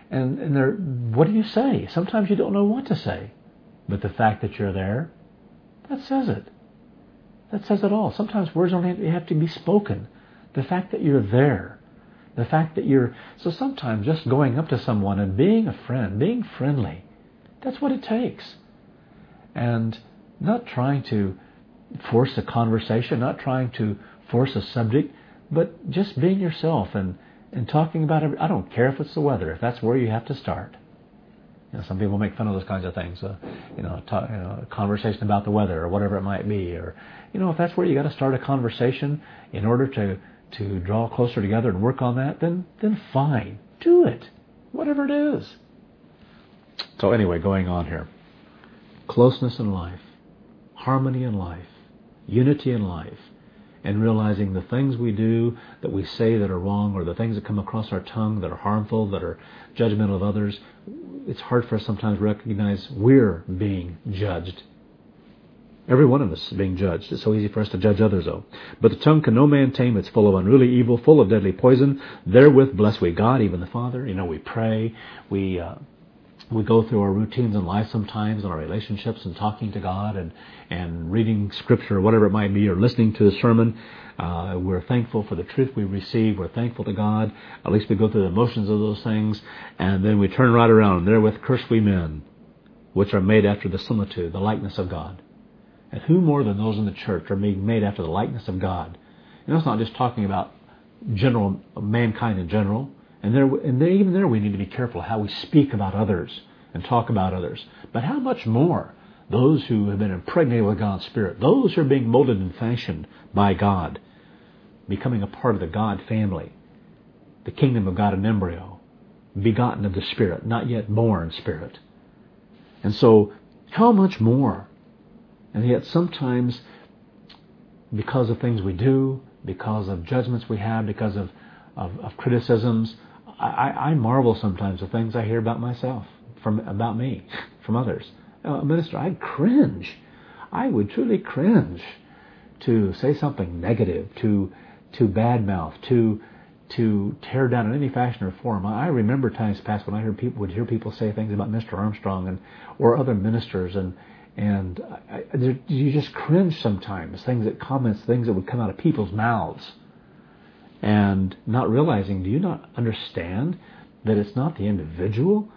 And what do you say? Sometimes you don't know what to say. But the fact that you're there, that says it. That says it all. Sometimes words don't have to be spoken. The fact that you're there. The fact that so sometimes just going up to someone and being a friend, being friendly, that's what it takes. And not trying to force a conversation, not trying to force a subject, but just being yourself and talking about I don't care if it's the weather, if that's where you have to start. Some people make fun of those kinds of things. A conversation about the weather or whatever it might be, or if that's where you got to start a conversation in order to draw closer together and work on that, then fine, do it, whatever it is. So anyway, going on here, closeness in life, harmony in life, unity in life. And realizing the things we do, that we say that are wrong, or the things that come across our tongue that are harmful, that are judgmental of others, it's hard for us sometimes to recognize we're being judged. Every one of us is being judged. It's so easy for us to judge others, though. But the tongue can no man tame. It's full of unruly evil, full of deadly poison. Therewith bless we God, even the Father. We pray. We go through our routines in life sometimes, in our relationships, and talking to God and reading Scripture or whatever it might be, or listening to the sermon. We're thankful for the truth we receive. We're thankful to God. At least we go through the motions of those things. And then we turn right around. And therewith curse we men, which are made after the similitude, the likeness of God. And who more than those in the church are being made after the likeness of God? It's not just talking about general mankind in general. And even there we need to be careful how we speak about others and talk about others. But how much more those who have been impregnated with God's Spirit, those who are being molded and fashioned by God, becoming a part of the God family, the kingdom of God in embryo, begotten of the Spirit, not yet born Spirit. And so, how much more? And yet sometimes, because of things we do, because of judgments we have, because of criticisms, I marvel sometimes at things I hear about myself, about me, from others. A minister, I cringe. I would truly cringe to say something negative, to badmouth, to tear down in any fashion or form. I remember times past when I would hear people say things about Mr. Armstrong or other ministers, and you just cringe sometimes. Comments that would come out of people's mouths. And not realizing, do you not understand that it's not the individual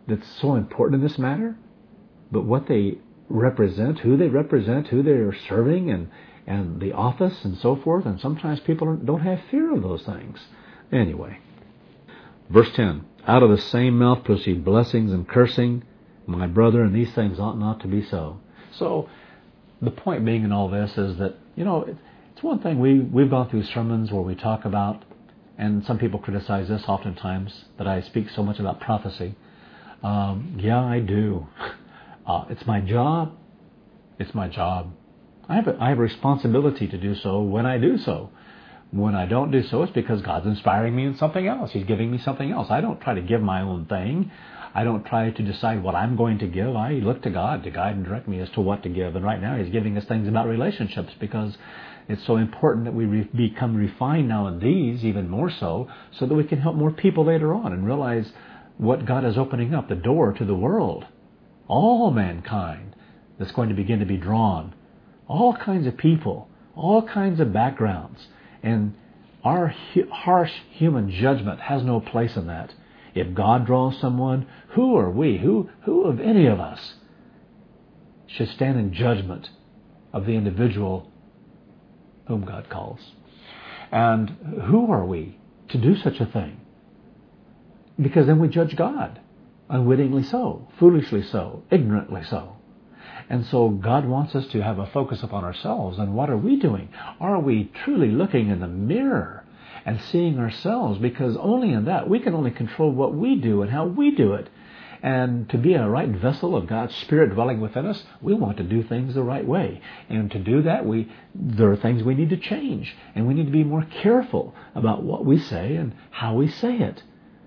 that's so important in this matter, but what they represent, who they're serving, and the office and so forth. And sometimes people don't have fear of those things. Anyway, verse 10, out of the same mouth proceed blessings and cursing, my brother, and these things ought not to be so. So the point being in all this is that, it's one thing we've gone through sermons where we talk about, and some people criticize this oftentimes, that I speak so much about prophecy. Yeah, I do. It's my job. It's my job. I have a responsibility to do so when I do so. When I don't do so, it's because God's inspiring me in something else. He's giving me something else. I don't try to give my own thing. I don't try to decide what I'm going to give. I look to God to guide and direct me as to what to give. And right now He's giving us things about relationships, because it's so important that we become refined now in these, even more so that we can help more people later on and realize what God is opening up, the door to the world. All mankind that's going to begin to be drawn. All kinds of people, all kinds of backgrounds. And our harsh human judgment has no place in that. If God draws someone, who are we? Who of any of us should stand in judgment of the individual whom God calls? And who are we to do such a thing? Because then we judge God, unwittingly so, foolishly so, ignorantly so. And so God wants us to have a focus upon ourselves. And what are we doing? Are we truly looking in the mirror and seeing ourselves? Because only in that we can only control what we do and how we do it. And to be a right vessel of God's Spirit dwelling within us, we want to do things the right way. And to do that, there are things we need to change. And we need to be more careful about what we say and how we say it.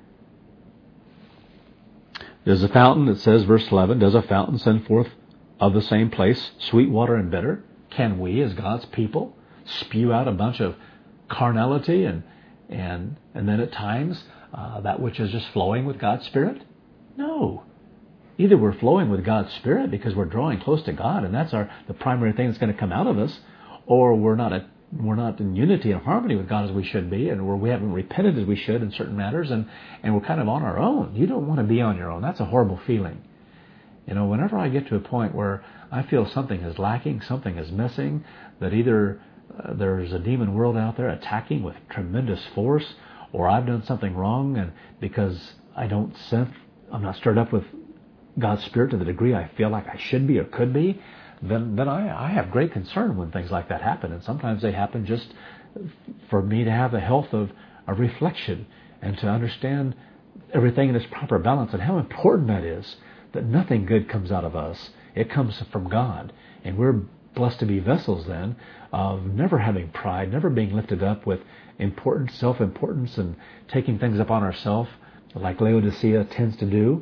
There's a fountain, it says, verse 11, does a fountain send forth of the same place sweet water and bitter? Can we, as God's people, spew out a bunch of carnality and then at times that which is just flowing with God's Spirit? No. Either we're flowing with God's Spirit because we're drawing close to God, and that's the primary thing that's going to come out of us, or we're not in unity and harmony with God as we should be, and we haven't repented as we should in certain matters, and we're kind of on our own. You don't want to be on your own. That's a horrible feeling. Whenever I get to a point where I feel something is lacking, something is missing, that either there's a demon world out there attacking with tremendous force, or I've done something wrong, and because I'm not stirred up with God's Spirit to the degree I feel like I should be or could be, then I have great concern when things like that happen. And sometimes they happen just for me to have the health of reflection and to understand everything in its proper balance and how important that is. That nothing good comes out of us. It comes from God. And we're blessed to be vessels then of never having pride, never being lifted up with importance, self-importance, and taking things upon ourselves like Laodicea tends to do.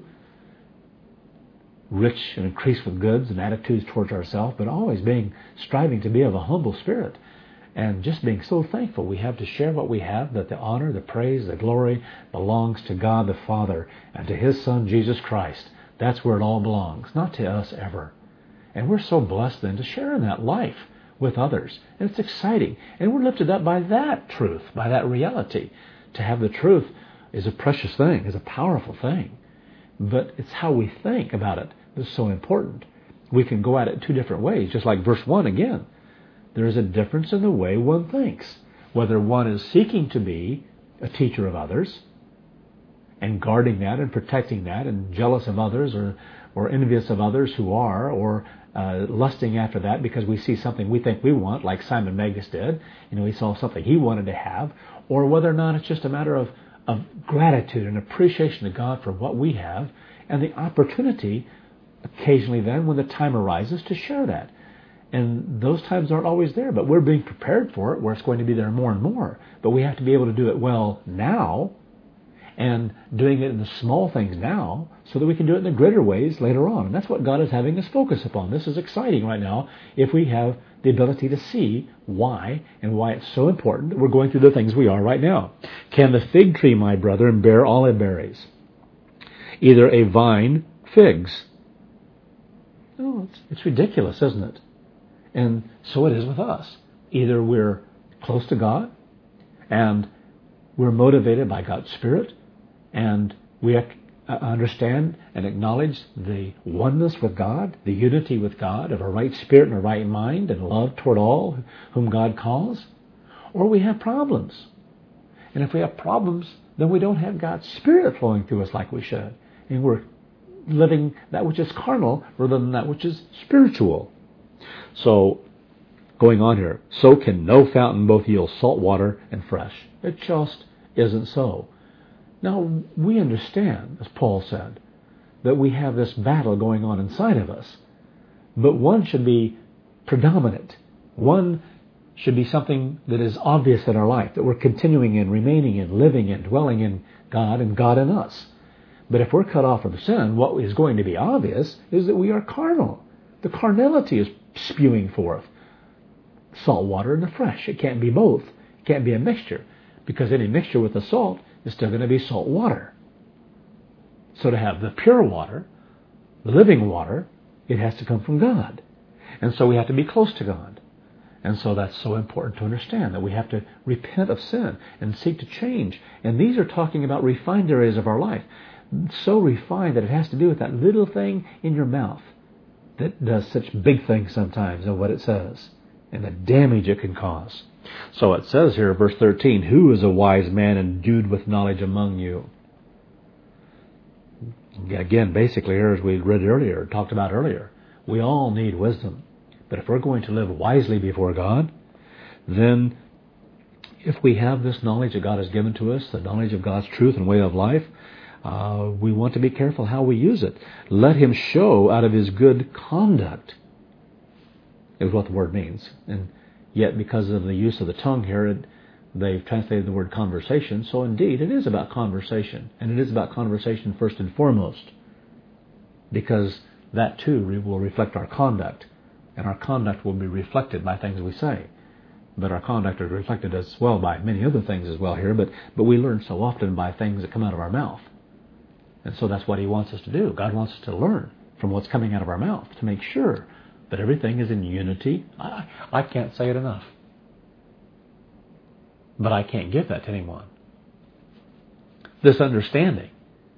Rich and increased with goods and attitudes towards ourselves, but always striving to be of a humble spirit. And just being so thankful we have to share what we have, that the honor, the praise, the glory belongs to God the Father and to His Son Jesus Christ. That's where it all belongs, not to us ever. And we're so blessed then to share in that life with others. And it's exciting. And we're lifted up by that truth, by that reality. To have the truth is a precious thing, is a powerful thing. But it's how we think about it that's so important. We can go at it two different ways, just like verse 1 again. There is a difference in the way one thinks. Whether one is seeking to be a teacher of others, and guarding that and protecting that and jealous of others or envious of others who are, or lusting after that because we see something we think we want, like Simon Magus did. He saw something he wanted to have. Or whether or not it's just a matter of gratitude and appreciation to God for what we have and the opportunity occasionally then when the time arises to share that. And those times aren't always there, but we're being prepared for it where it's going to be there more and more. But we have to be able to do it well now, and doing it in the small things now so that we can do it in the greater ways later on. And that's what God is having us focus upon. This is exciting right now if we have the ability to see why and why it's so important that we're going through the things we are right now. Can the fig tree, my brethren, bear olive berries? Either a vine figs? Oh, it's ridiculous, isn't it? And so it is with us. Either we're close to God and we're motivated by God's Spirit, and we understand and acknowledge the oneness with God, the unity with God, of a right spirit and a right mind and love toward all whom God calls, or we have problems. And if we have problems, then we don't have God's Spirit flowing through us like we should. And we're living that which is carnal rather than that which is spiritual. So, going on here, so can no fountain both yield salt water and fresh. It just isn't so. Now, we understand, as Paul said, that we have this battle going on inside of us. But one should be predominant. One should be something that is obvious in our life, that we're continuing in, remaining in, living in, dwelling in God and God in us. But if we're cut off from sin, what is going to be obvious is that we are carnal. The carnality is spewing forth. Salt water and the fresh. It can't be both. It can't be a mixture, because any mixture with the salt is still going to be salt water. So to have the pure water, the living water, it has to come from God. And so we have to be close to God. And so that's so important to understand, that we have to repent of sin and seek to change. And these are talking about refined areas of our life. So refined that it has to do with that little thing in your mouth that does such big things sometimes of what it says and the damage it can cause. So it says here, verse 13, who is a wise man endued with knowledge among you? Again, basically, here as we read earlier, talked about earlier, we all need wisdom. But if we're going to live wisely before God, then if we have this knowledge that God has given to us, the knowledge of God's truth and way of life, we want to be careful how we use it. Let him show out of his good conduct, is what the word means. And yet, because of the use of the tongue here, they've translated the word conversation. So indeed, it is about conversation. And it is about conversation first and foremost, because that too will reflect our conduct. And our conduct will be reflected by things we say. But our conduct is reflected as well by many other things as well here. But we learn so often by things that come out of our mouth. And so that's what he wants us to do. God wants us to learn from what's coming out of our mouth to make sure that everything is in unity. I can't say it enough. But I can't give that to anyone. This understanding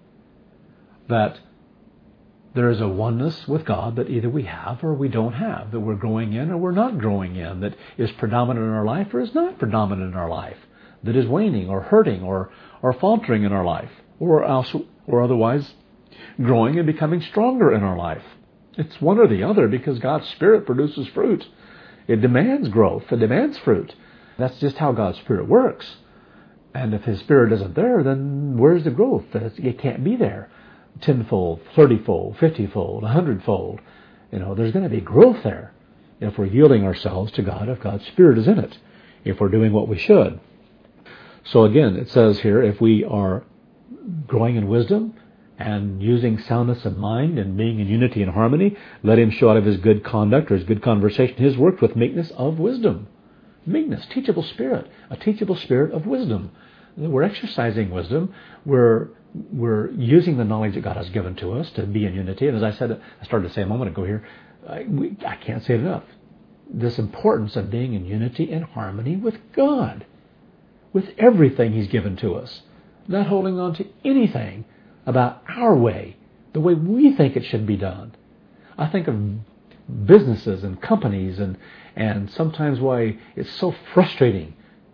that there is a oneness with God that either we have or we don't have, that we're growing in or we're not growing in, that is predominant in our life or is not predominant in our life, that is waning or hurting or faltering in our life, or otherwise growing and becoming stronger in our life. It's one or the other, because God's Spirit produces fruit. It demands growth. It demands fruit. That's just how God's Spirit works. And if His Spirit isn't there, then where's the growth? It can't be there. 10-fold, 30-fold, 50-fold, 100-fold. There's going to be growth there if we're yielding ourselves to God, if God's Spirit is in it, if we're doing what we should. So again, it says here, if we are growing in wisdom and using soundness of mind and being in unity and harmony, let him show out of his good conduct or his good conversation his work with meekness of wisdom. Meekness, teachable spirit, a teachable spirit of wisdom. We're exercising wisdom. We're using the knowledge that God has given to us to be in unity. And as I said, I started to say a moment ago here, I can't say it enough. This importance of being in unity and harmony with God, with everything He's given to us. Not holding on to anything about our way, the way we think it should be done. I think of businesses and companies and sometimes why it's so frustrating.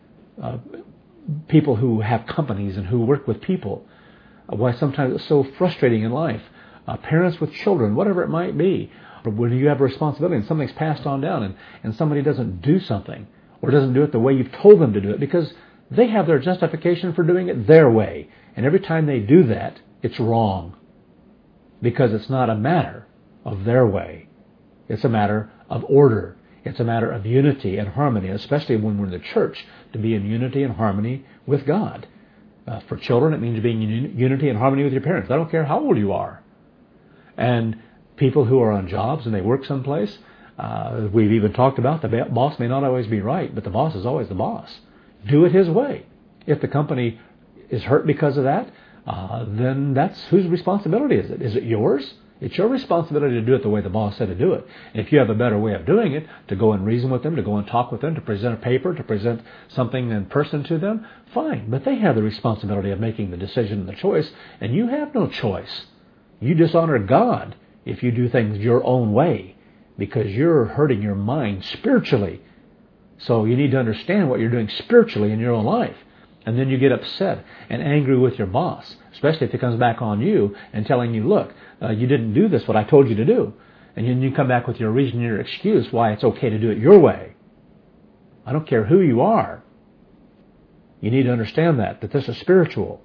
People who have companies and who work with people, why sometimes it's so frustrating in life. Parents with children, whatever it might be. When you have a responsibility and something's passed on down and somebody doesn't do something or doesn't do it the way you've told them to do it, because they have their justification for doing it their way. And every time they do that, it's wrong. Because it's not a matter of their way. It's a matter of order. It's a matter of unity and harmony, especially when we're in the church, to be in unity and harmony with God. For children, it means being in unity and harmony with your parents. I don't care how old you are. And people who are on jobs and they work someplace, we've even talked about the boss may not always be right, but the boss is always the boss. Do it his way. If the company is hurt because of that, then that's whose responsibility is it? Is it yours? It's your responsibility to do it the way the boss said to do it. And if you have a better way of doing it, to go and reason with them, to go and talk with them, to present a paper, to present something in person to them, fine. But they have the responsibility of making the decision and the choice, and you have no choice. You dishonor God if you do things your own way, because you're hurting your mind spiritually. So you need to understand what you're doing spiritually in your own life. And then you get upset and angry with your boss, especially if it comes back on you and telling you, look, you didn't do this, what I told you to do. And then you come back with your reason, your excuse why it's okay to do it your way. I don't care who you are. You need to understand that this is spiritual.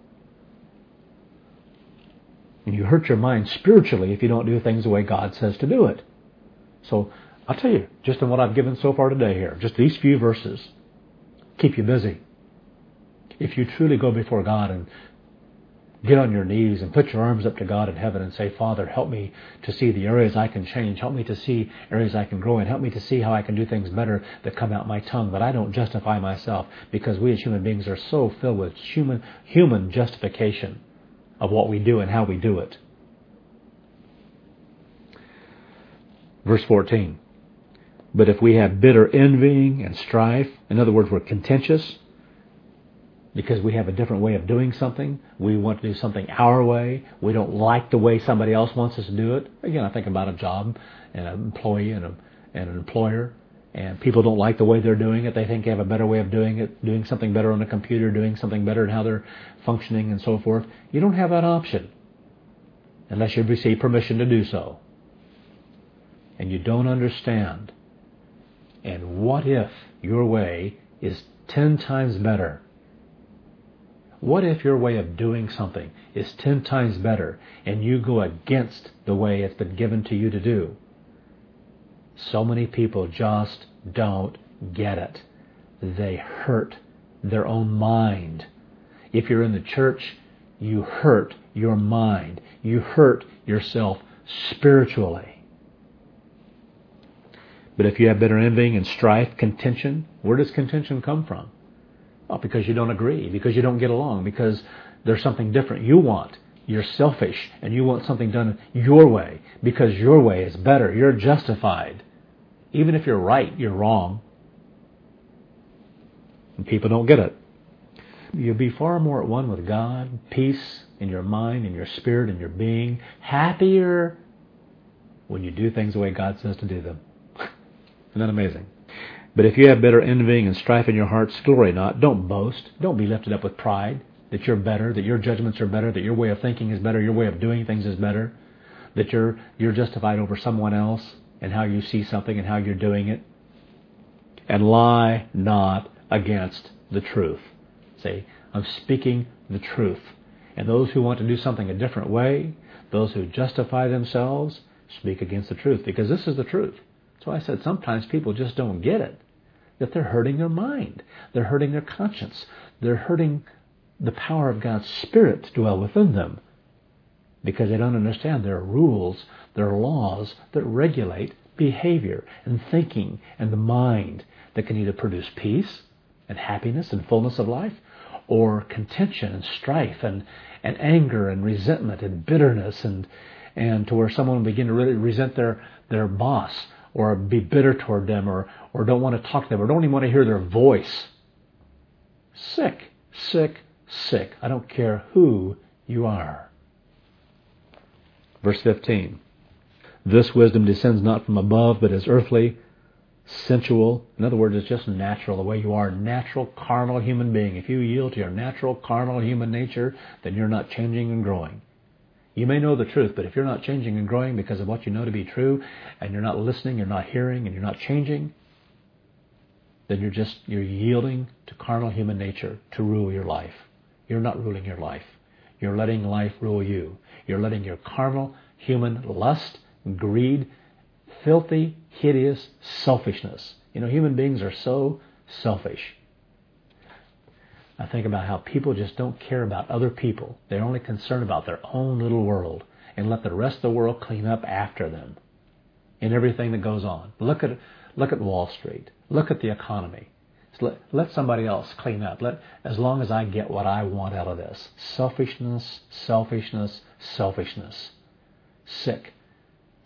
And you hurt your mind spiritually if you don't do things the way God says to do it. So I'll tell you, just in what I've given so far today here, just these few verses, keep you busy. If you truly go before God and get on your knees and put your arms up to God in heaven and say, Father, help me to see the areas I can change. Help me to see areas I can grow in. Help me to see how I can do things better that come out my tongue. But I don't justify myself, because we as human beings are so filled with human justification of what we do and how we do it. Verse 14. But if we have bitter envying and strife, in other words, we're contentious, because we have a different way of doing something. We want to do something our way. We don't like the way somebody else wants us to do it. Again, I think about a job and an employee and an employer. And people don't like the way they're doing it. They think they have a better way of doing it, doing something better on the computer, doing something better in how they're functioning and so forth. You don't have that option unless you receive permission to do so. And you don't understand. And what if your way is 10 times better? What if your way of doing something is 10 times better and you go against the way it's been given to you to do? So many people just don't get it. They hurt their own mind. If you're in the church, you hurt your mind. You hurt yourself spiritually. But if you have bitter envying and strife, contention, where does contention come from? Well, because you don't agree, because you don't get along, because there's something different you want. You're selfish, and you want something done your way, because your way is better. You're justified. Even if you're right, you're wrong. And people don't get it. You'll be far more at one with God, peace in your mind, in your spirit, in your being, happier when you do things the way God says to do them. Isn't that amazing? But if you have bitter envying and strife in your hearts, glory not. Don't boast. Don't be lifted up with pride that you're better, that your judgments are better, that your way of thinking is better, your way of doing things is better, that you're justified over someone else and how you see something and how you're doing it. And lie not against the truth. Say, I'm speaking the truth. And those who want to do something a different way, those who justify themselves, speak against the truth, because this is the truth. So I said sometimes people just don't get it, that they're hurting their mind. They're hurting their conscience. They're hurting the power of God's Spirit to dwell within them, because they don't understand there are rules, there are laws that regulate behavior and thinking and the mind that can either produce peace and happiness and fullness of life, or contention and strife and anger and resentment and bitterness and to where someone will begin to really resent their boss, or be bitter toward them, or don't want to talk to them, or don't even want to hear their voice. Sick, sick, sick. I don't care who you are. Verse 15. This wisdom descends not from above, but is earthly, sensual. In other words, it's just natural, the way you are, natural, carnal human being. If you yield to your natural, carnal human nature, then you're not changing and growing. You may know the truth, but if you're not changing and growing because of what you know to be true, and you're not listening, you're not hearing, and you're not changing, then you're yielding to carnal human nature to rule your life. You're not ruling your life. You're letting life rule you. You're letting your carnal human lust, greed, filthy, hideous selfishness. You know, human beings are so selfish. I think about how people just don't care about other people. They're only concerned about their own little world and let the rest of the world clean up after them in everything that goes on. Look at Wall Street. Look at the economy. Let somebody else clean up. As long as I get what I want out of this. Selfishness, selfishness, selfishness. Sick.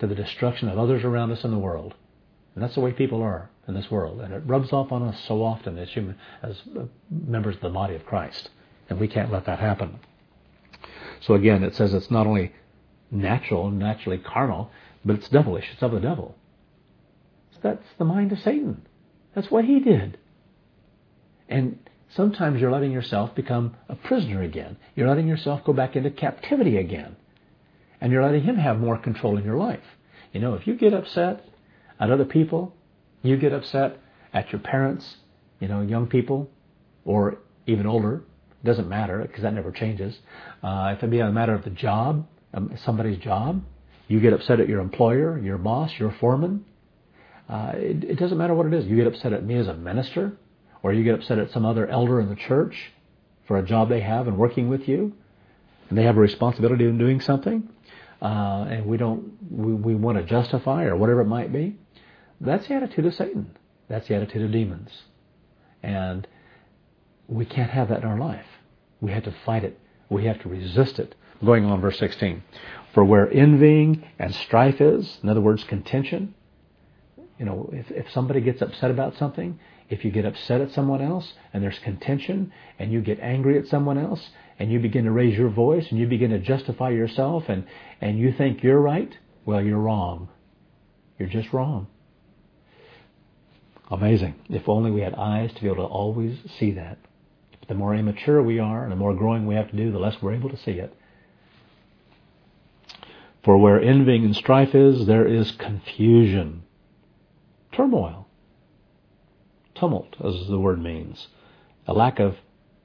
to the destruction of others around us in the world. And that's the way people are in this world. And it rubs off on us so often as members of the body of Christ. And we can't let that happen. So again, it says it's not only natural and naturally carnal, but it's devilish. It's of the devil. That's the mind of Satan. That's what he did. And sometimes you're letting yourself become a prisoner again. You're letting yourself go back into captivity again. And you're letting him have more control in your life. You know, if you get upset at other people, you get upset at your parents, you know, young people, or even older, it doesn't matter because that never changes. If it be a matter of the job, somebody's job, you get upset at your employer, your boss, your foreman. It doesn't matter what it is. You get upset at me as a minister, or you get upset at some other elder in the church for a job they have and working with you, and they have a responsibility in doing something, and we want to justify or whatever it might be. That's the attitude of Satan. That's the attitude of demons. And we can't have that in our life. We have to fight it. We have to resist it. Going on, verse 16. For where envying and strife is, in other words, contention, you know, if somebody gets upset about something, if you get upset at someone else and there's contention and you get angry at someone else and you begin to raise your voice and you begin to justify yourself and you think you're right, well, you're wrong. You're just wrong. Amazing. If only we had eyes to be able to always see that. The more immature we are and the more growing we have to do, the less we're able to see it. For where envying and strife is, there is confusion, turmoil, tumult, as the word means, a lack of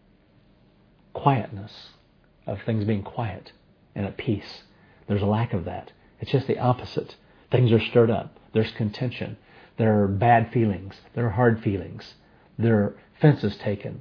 quietness, of things being quiet and at peace. There's a lack of that. It's just the opposite. Things are stirred up. There's contention. There are bad feelings. There are hard feelings. There are fences taken.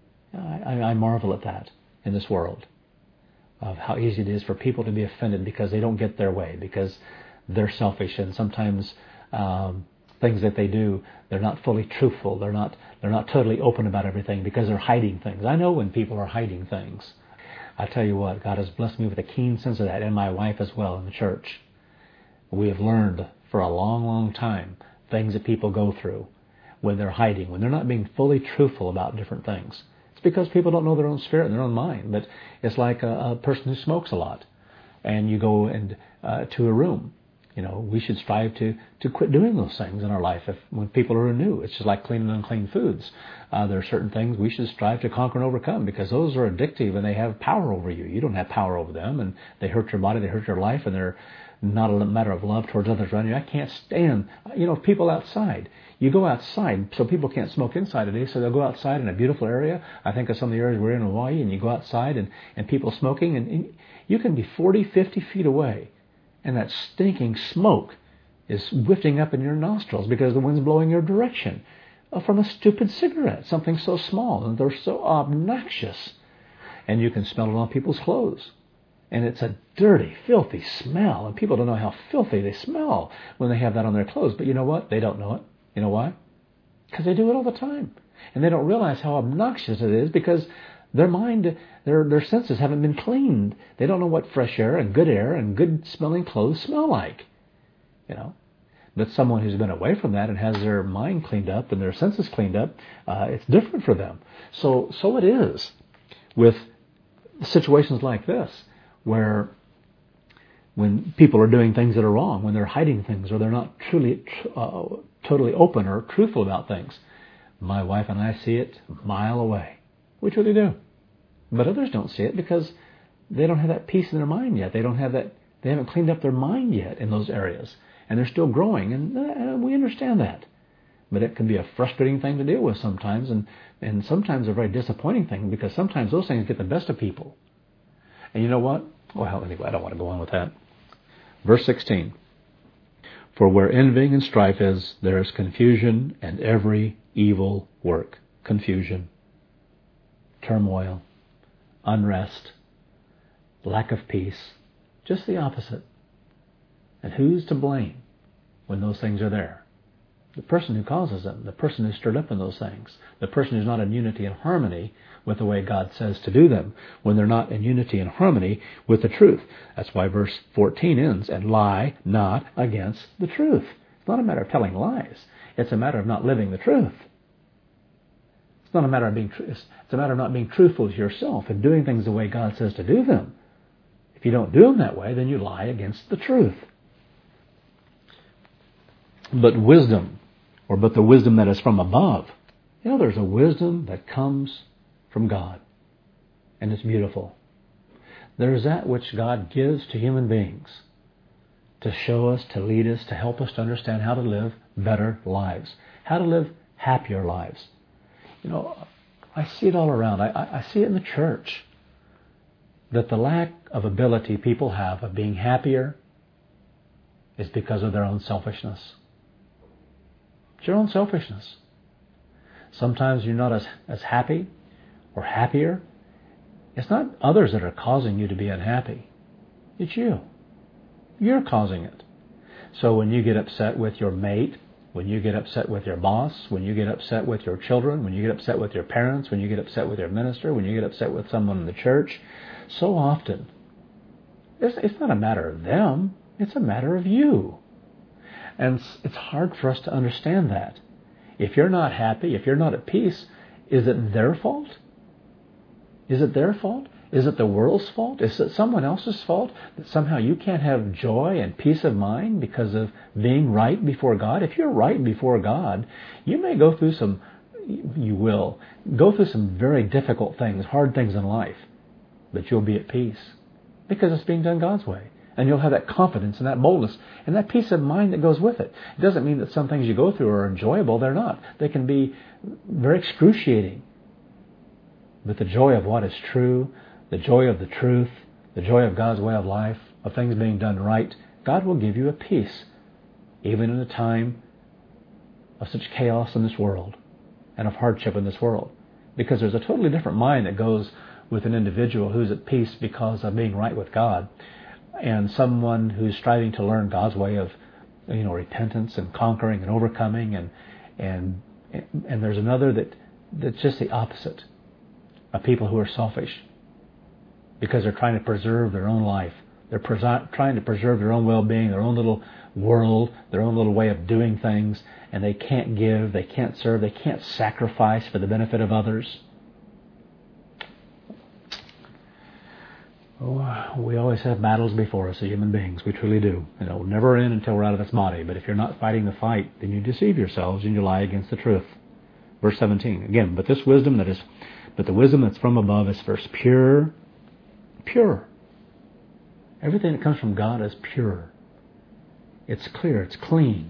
I marvel at that in this world, of how easy it is for people to be offended because they don't get their way, because they're selfish, and sometimes things that they do, they're not fully truthful. They're not totally open about everything because they're hiding things. I know when people are hiding things. I tell you what, God has blessed me with a keen sense of that, and my wife as well in the church. We have learned for a long, long time things that people go through when they're hiding, when they're not being fully truthful about different things. It's because people don't know their own spirit and their own mind. But it's like a person who smokes a lot, and you go to a room. You know, we should strive to quit doing those things in our life when people are new. It's just like clean and unclean foods. There are certain things we should strive to conquer and overcome because those are addictive and they have power over you. You don't have power over them, and they hurt your body, they hurt your life, and they're not a matter of love towards others around you. I can't stand, people outside. You go outside, so people can't smoke inside today, so they'll go outside in a beautiful area. I think of some of the areas we're in Hawaii, and you go outside and people smoking, and you can be 40, 50 feet away, and that stinking smoke is whiffing up in your nostrils because the wind's blowing your direction from a stupid cigarette, something so small, and they're so obnoxious. And you can smell it on people's clothes. And it's a dirty, filthy smell, and people don't know how filthy they smell when they have that on their clothes. But you know what? They don't know it. You know why? Because they do it all the time. And they don't realize how obnoxious it is because their mind, their senses haven't been cleaned. They don't know what fresh air and good smelling clothes smell like. But someone who's been away from that and has their mind cleaned up and their senses cleaned up, it's different for them. So it is with situations like this, where when people are doing things that are wrong, when they're hiding things or they're not truly totally open or truthful about things. My wife and I see it a mile away. We truly do. But others don't see it because they don't have that peace in their mind yet. They haven't cleaned up their mind yet in those areas. And they're still growing, and we understand that. But it can be a frustrating thing to deal with sometimes, and sometimes a very disappointing thing because sometimes those things get the best of people. And you know what? Well, anyway, I don't want to go on with that. Verse 16. For where envying and strife is, there is confusion and every evil work. Confusion, turmoil, unrest, lack of peace. Just the opposite. And who's to blame when those things are there? The person who causes them, the person who's stirred up in those things, the person who's not in unity and harmony with the way God says to do them, when they're not in unity and harmony with the truth. That's why verse 14 ends, and lie not against the truth. It's not a matter of telling lies. It's a matter of not living the truth. It's not a matter of being. It's a matter of not being truthful to yourself and doing things the way God says to do them. If you don't do them that way, then you lie against the truth. But wisdom, but the wisdom that is from above. There's a wisdom that comes from God, and it's beautiful. There is that which God gives to human beings to show us, to lead us, to help us to understand how to live better lives, how to live happier lives. I see it all around. I see it in the church, that the lack of ability people have of being happier is because of their own selfishness. It's your own selfishness. Sometimes you're not as happy or happier. It's not others that are causing you to be unhappy. It's you. You're causing it. So when you get upset with your mate, when you get upset with your boss, when you get upset with your children, when you get upset with your parents, when you get upset with your minister, when you get upset with someone in the church, so often, it's not a matter of them, it's a matter of you. And it's hard for us to understand that. If you're not happy, if you're not at peace, is it their fault? Is it their fault? Is it the world's fault? Is it someone else's fault that somehow you can't have joy and peace of mind because of being right before God? If you're right before God, you will go through some very difficult things, hard things in life, but you'll be at peace because it's being done God's way. And you'll have that confidence and that boldness and that peace of mind that goes with it. It doesn't mean that some things you go through are enjoyable. They're not. They can be very excruciating. But the joy of what is true, the joy of the truth, the joy of God's way of life, of things being done right, God will give you a peace, even in a time of such chaos in this world and of hardship in this world. Because there's a totally different mind that goes with an individual who's at peace because of being right with God, and someone who's striving to learn God's way of, repentance and conquering and overcoming, and there's another that's just the opposite, of people who are selfish because they're trying to preserve their own life. They're trying to preserve their own well-being, their own little world, their own little way of doing things, and they can't give, they can't serve, they can't sacrifice for the benefit of others. We always have battles before us as human beings. We truly do. It'll never end until we're out of this body. But if you're not fighting the fight, then you deceive yourselves and you lie against the truth. Verse 17. Again, but the wisdom that's from above is first pure. Pure. Everything that comes from God is pure. It's clear. It's clean.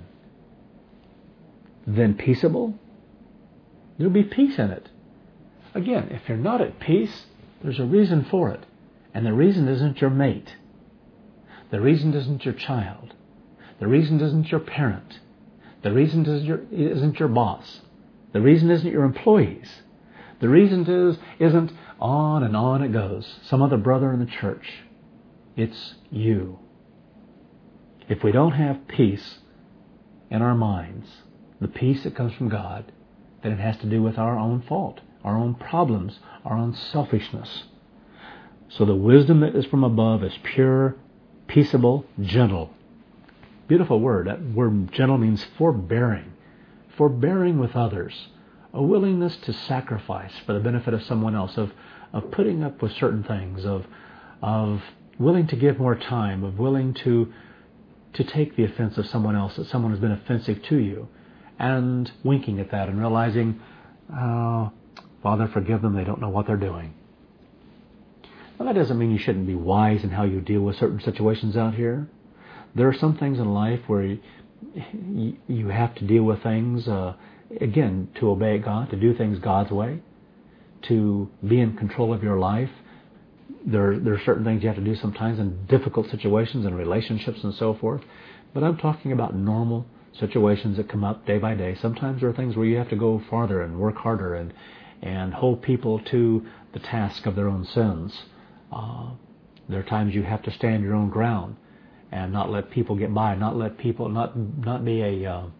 Then peaceable. There'll be peace in it. Again, if you're not at peace, there's a reason for it. And the reason isn't your mate. The reason isn't your child. The reason isn't your parent. The reason isn't your boss. The reason isn't your employees. The reason isn't on and on it goes. Some other brother in the church. It's you. If we don't have peace in our minds, the peace that comes from God, then it has to do with our own fault, our own problems, our own selfishness. So the wisdom that is from above is pure, peaceable, gentle. Beautiful word. That word gentle means forbearing. Forbearing with others. A willingness to sacrifice for the benefit of someone else, of putting up with certain things, of willing to give more time, of willing to take the offense of someone else, that someone has been offensive to you, and winking at that and realizing, Father, forgive them, they don't know what they're doing. Now, that doesn't mean you shouldn't be wise in how you deal with certain situations out here. There are some things in life where you have to deal with things, again, to obey God, to do things God's way, to be in control of your life. There are certain things you have to do sometimes in difficult situations and relationships and so forth. But I'm talking about normal situations that come up day by day. Sometimes there are things where you have to go farther and work harder and hold people to the task of their own sins. There are times you have to stand your own ground and not let people get by, not let people, not be a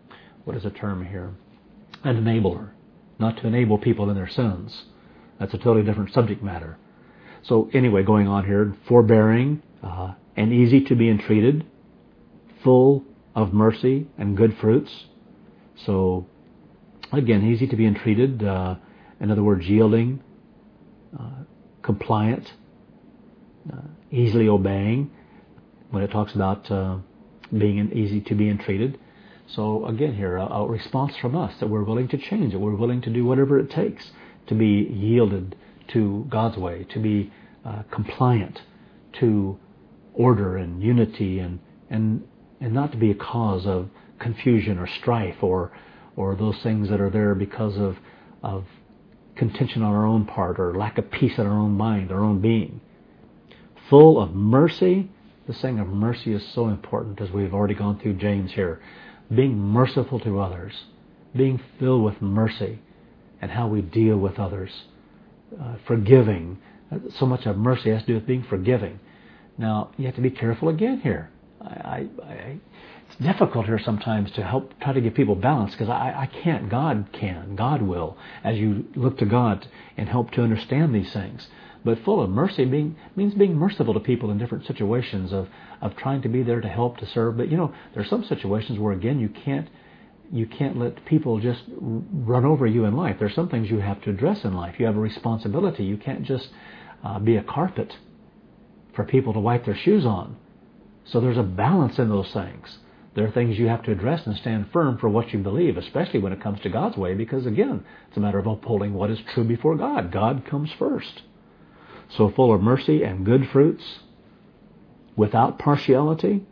what is the term here? An enabler. Not to enable people in their sins. That's a totally different subject matter. So anyway, going on here, forbearing and easy to be entreated, full of mercy and good fruits. So again, easy to be entreated, in other words, yielding, compliant, easily obeying, when it talks about being easy to be entreated. So again here, a response from us that we're willing to change, that we're willing to do whatever it takes to be yielded to God's way, to be compliant to order and unity, and not to be a cause of confusion or strife or those things that are there because of contention on our own part or lack of peace in our own mind, our own being. Full of mercy. This thing of mercy is so important, as we've already gone through James here. Being merciful to others, being filled with mercy, and how we deal with others. Forgiving. So much of mercy has to do with being forgiving. Now, you have to be careful again here. It's difficult here sometimes to try to give people balance, because I can't. God can. God will, as you look to God and help to understand these things. But full of mercy means being merciful to people in different situations of trying to be there to help, to serve. But there's some situations where, again, you can't let people just run over you in life. There's some things you have to address in life. You have a responsibility. You can't just be a carpet for people to wipe their shoes on. So there's a balance in those things. There are things you have to address and stand firm for what you believe, especially when it comes to God's way, because, again, it's a matter of upholding what is true before God. God comes first. So full of mercy and good fruits, without partiality,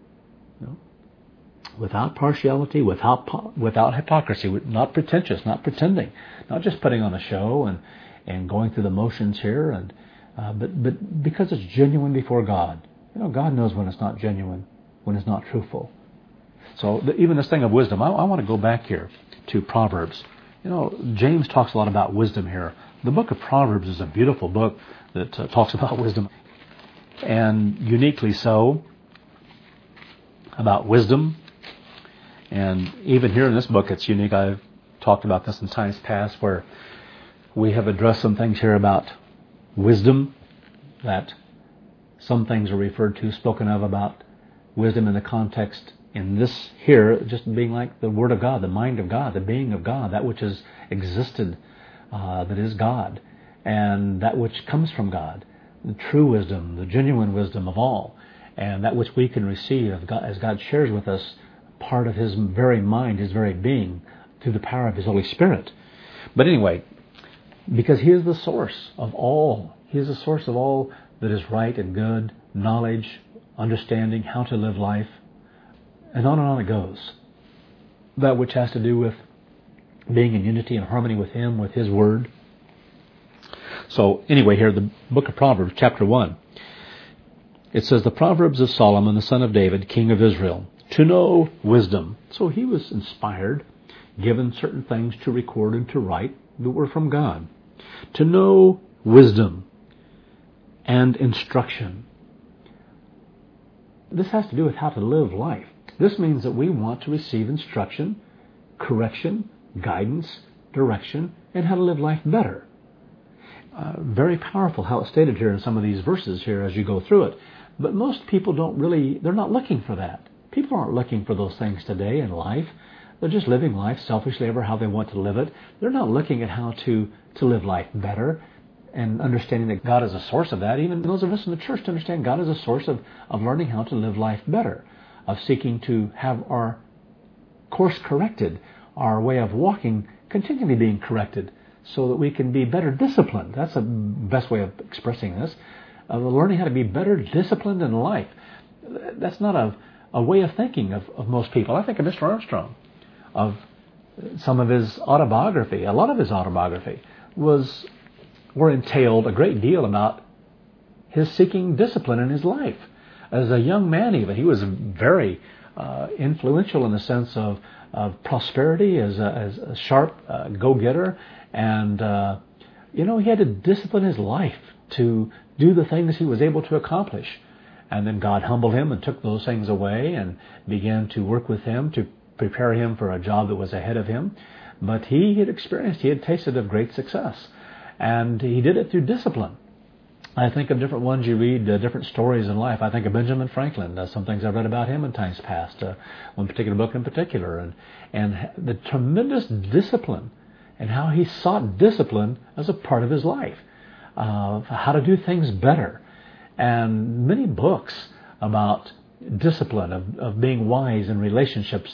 without hypocrisy, not pretentious, not pretending, not just putting on a show and going through the motions here, but because it's genuine before God. God knows when it's not genuine, when it's not truthful. So even this thing of wisdom, I want to go back here to Proverbs. James talks a lot about wisdom here. The book of Proverbs is a beautiful book that talks about wisdom, and uniquely so about wisdom. And even here in this book, it's unique. I've talked about this in times past, where we have addressed some things here about wisdom, that some things are referred to, spoken of about wisdom in the context in this here, just being like the Word of God, the mind of God, the being of God, that which has existed, that is God, and that which comes from God, the true wisdom, the genuine wisdom of all, and that which we can receive as God shares with us part of His very mind, His very being, through the power of His Holy Spirit. But anyway, because He is the source of all, He is the source of all that is right and good, knowledge, understanding, how to live life, and on it goes. That which has to do with being in unity and harmony with Him, with His Word. So anyway, here, the book of Proverbs, chapter 1. It says, the Proverbs of Solomon, the son of David, king of Israel, to know wisdom. So he was inspired, given certain things to record and to write that were from God. To know wisdom and instruction. This has to do with how to live life. This means that we want to receive instruction, correction, guidance, direction, and how to live life better. Very powerful how it's stated here in some of these verses here as you go through it. But most people they're not looking for that. People aren't looking for those things today in life. They're just living life selfishly ever how they want to live it. They're not looking at how to live life better and understanding that God is a source of that. Even those of us in the church to understand God is a source of learning how to live life better, of seeking to have our course corrected, our way of walking continually being corrected, so that we can be better disciplined. That's the best way of expressing this. Of learning how to be better disciplined in life. That's not a way of thinking of most people. I think of Mr. Armstrong, of some of his autobiography. A lot of his autobiography were entailed a great deal about his seeking discipline in his life. As a young man even, he was very influential in the sense of prosperity, as a sharp go-getter. And, he had to discipline his life to do the things he was able to accomplish. And then God humbled him and took those things away and began to work with him to prepare him for a job that was ahead of him. But he had tasted of great success. And he did it through discipline. I think of different ones you read, different stories in life. I think of Benjamin Franklin, some things I've read about him in times past, one particular book in particular, and the tremendous discipline and how he sought discipline as a part of his life, how to do things better. And many books about discipline, of being wise in relationships.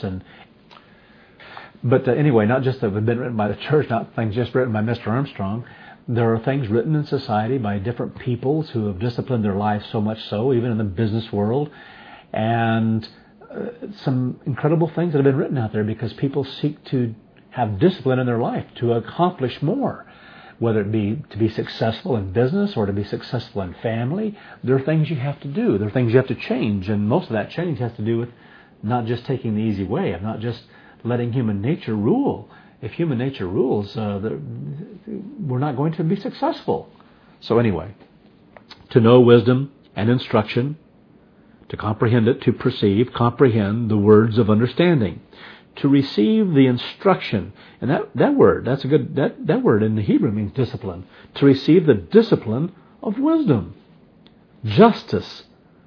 But anyway, not just that have been written by the church, not things just written by Mr. Armstrong. There are things written in society by different peoples who have disciplined their lives so much so, even in the business world. And some incredible things that have been written out there because people seek to have discipline in their life to accomplish more. Whether it be to be successful in business or to be successful in family, there are things you have to do. There are things you have to change. And most of that change has to do with not just taking the easy way, of not just letting human nature rule. If human nature rules, we're not going to be successful. So anyway, to know wisdom and instruction, to comprehend it, to perceive, comprehend the words of understanding, to receive the instruction. And that word, that's a good, that word in the Hebrew means discipline. To receive the discipline of wisdom, justice,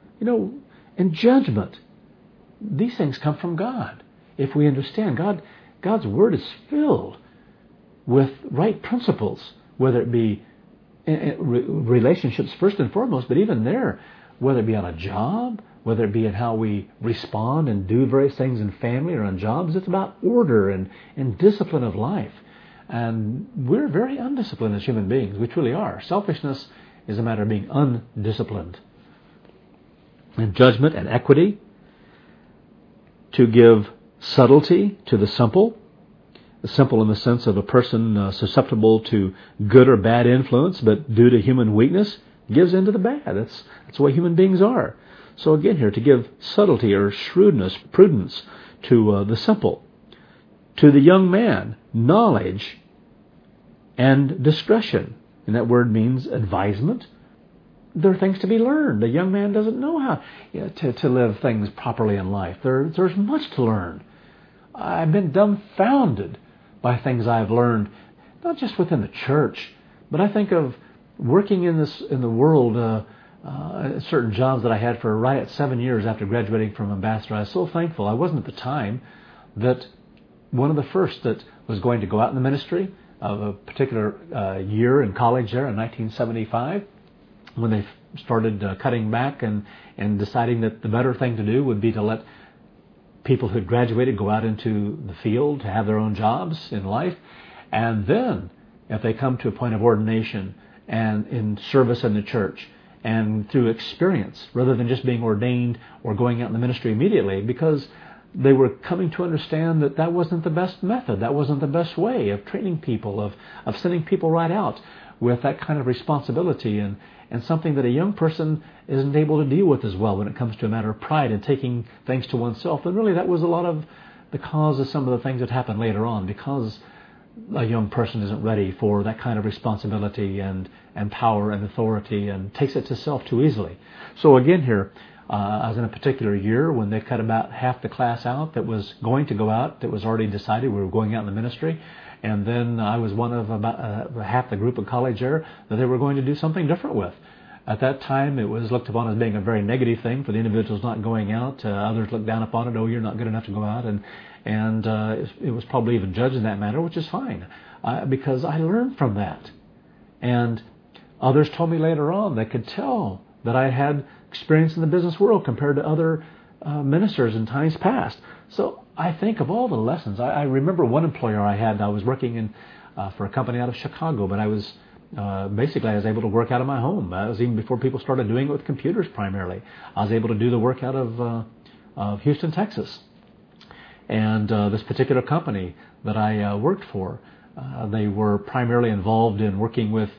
and judgment. These things come from God. If we understand God's Word is filled with right principles, whether it be relationships first and foremost, but even there, whether it be on a job, whether it be in how we respond and do various things in family or on jobs, it's about order and discipline of life. And we're very undisciplined as human beings. We truly are. Selfishness is a matter of being undisciplined. And judgment and equity, to give subtlety to the simple in the sense of a person susceptible to good or bad influence, but due to human weakness, gives in to the bad. That's the way human beings are. So again here, to give subtlety or shrewdness, prudence to the simple. To the young man, knowledge and discretion. And that word means advisement. There are things to be learned. The young man doesn't know how to live things properly in life. There's much to learn. I've been dumbfounded by things I've learned, not just within the church, but I think of working in the world, certain jobs that I had for right at 7 years after graduating from ambassador. I was so thankful. I wasn't at the time that one of the first that was going to go out in the ministry of a particular year in college there in 1975, when they started cutting back and deciding that the better thing to do would be to let people who had graduated go out into the field to have their own jobs in life. And then, if they come to a point of ordination and in service in the church and through experience, rather than just being ordained or going out in the ministry immediately, because they were coming to understand that that wasn't the best method, that wasn't the best way of training people, of sending people right out with that kind of responsibility and something that a young person isn't able to deal with as well when it comes to a matter of pride and taking things to oneself. And really that was a lot of the cause of some of the things that happened later on, because a young person isn't ready for that kind of responsibility and power and authority and takes it to self too easily. So again here, I was in a particular year when they cut about half the class out that was going to go out, that was already decided we were going out in the ministry. And then I was one of about half the group of college there that they were going to do something different with. At that time, it was looked upon as being a very negative thing for the individuals not going out. Others looked down upon it. Oh, you're not good enough to go out. And it was probably even judged in that manner, which is fine, because I learned from that. And others told me later on they could tell that I had experience in the business world compared to other ministers in times past. So I think of all the lessons. I remember one employer I had. I was working for a company out of Chicago, but I was basically I was able to work out of my home. That was even before people started doing it with computers primarily. I was able to do the work out of Houston, Texas. And this particular company that I worked for, they were primarily involved in working with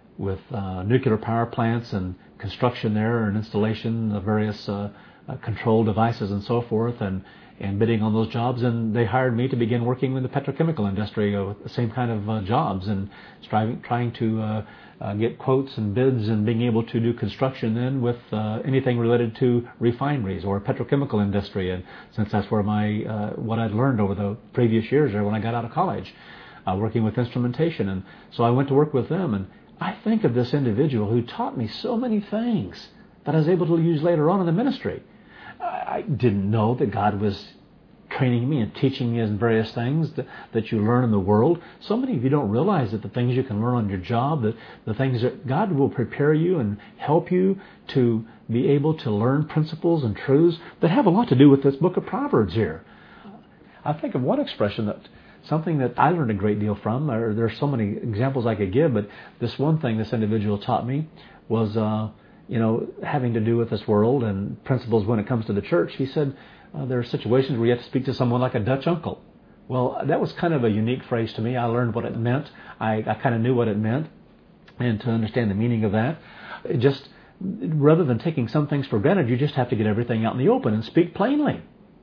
nuclear power plants and construction there and installation of various control devices and so forth, and bidding on those jobs. And they hired me to begin working in the petrochemical industry with the same kind of jobs and trying to get quotes and bids and being able to do construction then with anything related to refineries or petrochemical industry. And since that's where what I'd learned over the previous years there when I got out of college, working with instrumentation. And so I went to work with them, and I think of this individual who taught me so many things that I was able to use later on in the ministry. I didn't know that God was training me and teaching me in various things that you learn in the world. So many of you don't realize that the things you can learn on your job, that the things that God will prepare you and help you to be able to learn principles and truths that have a lot to do with this book of Proverbs here. I think of one expression something that I learned a great deal from. There are so many examples I could give, but this one thing this individual taught me was, having to do with this world and principles when it comes to the church. He said, there are situations where you have to speak to someone like a Dutch uncle. Well, that was kind of a unique phrase to me. I learned what it meant. I kind of knew what it meant. And to understand the meaning of that, rather than taking some things for granted, you just have to get everything out in the open and speak plainly.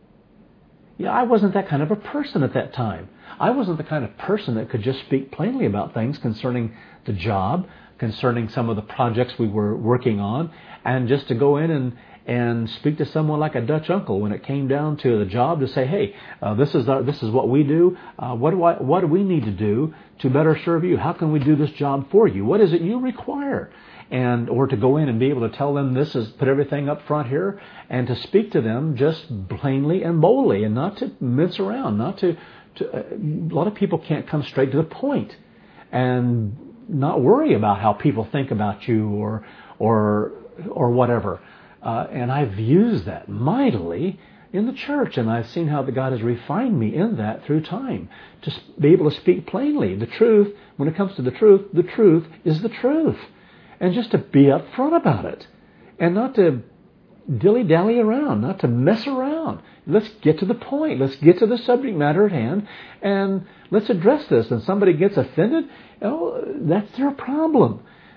Yeah, I wasn't that kind of a person at that time. I wasn't the kind of person that could just speak plainly about things concerning the job, concerning some of the projects we were working on, and just to go in and speak to someone like a Dutch uncle when it came down to the job to say, hey, this is what we do. What do we need to do to better serve you? How can we do this job for you? What is it you require? Or to go in and be able to tell them put everything up front here, and to speak to them just plainly and boldly, and not to mince around, a lot of people can't come straight to the point and not worry about how people think about you or whatever. And I've used that mightily in the church, and I've seen how God has refined me in that through time to be able to speak plainly. The truth, when it comes to the truth is the truth. And just to be upfront about it, and not to dilly-dally around, not to mess around. Let's get to the point. Let's get to the subject matter at hand, and let's address this. And somebody gets offended, that's their problem.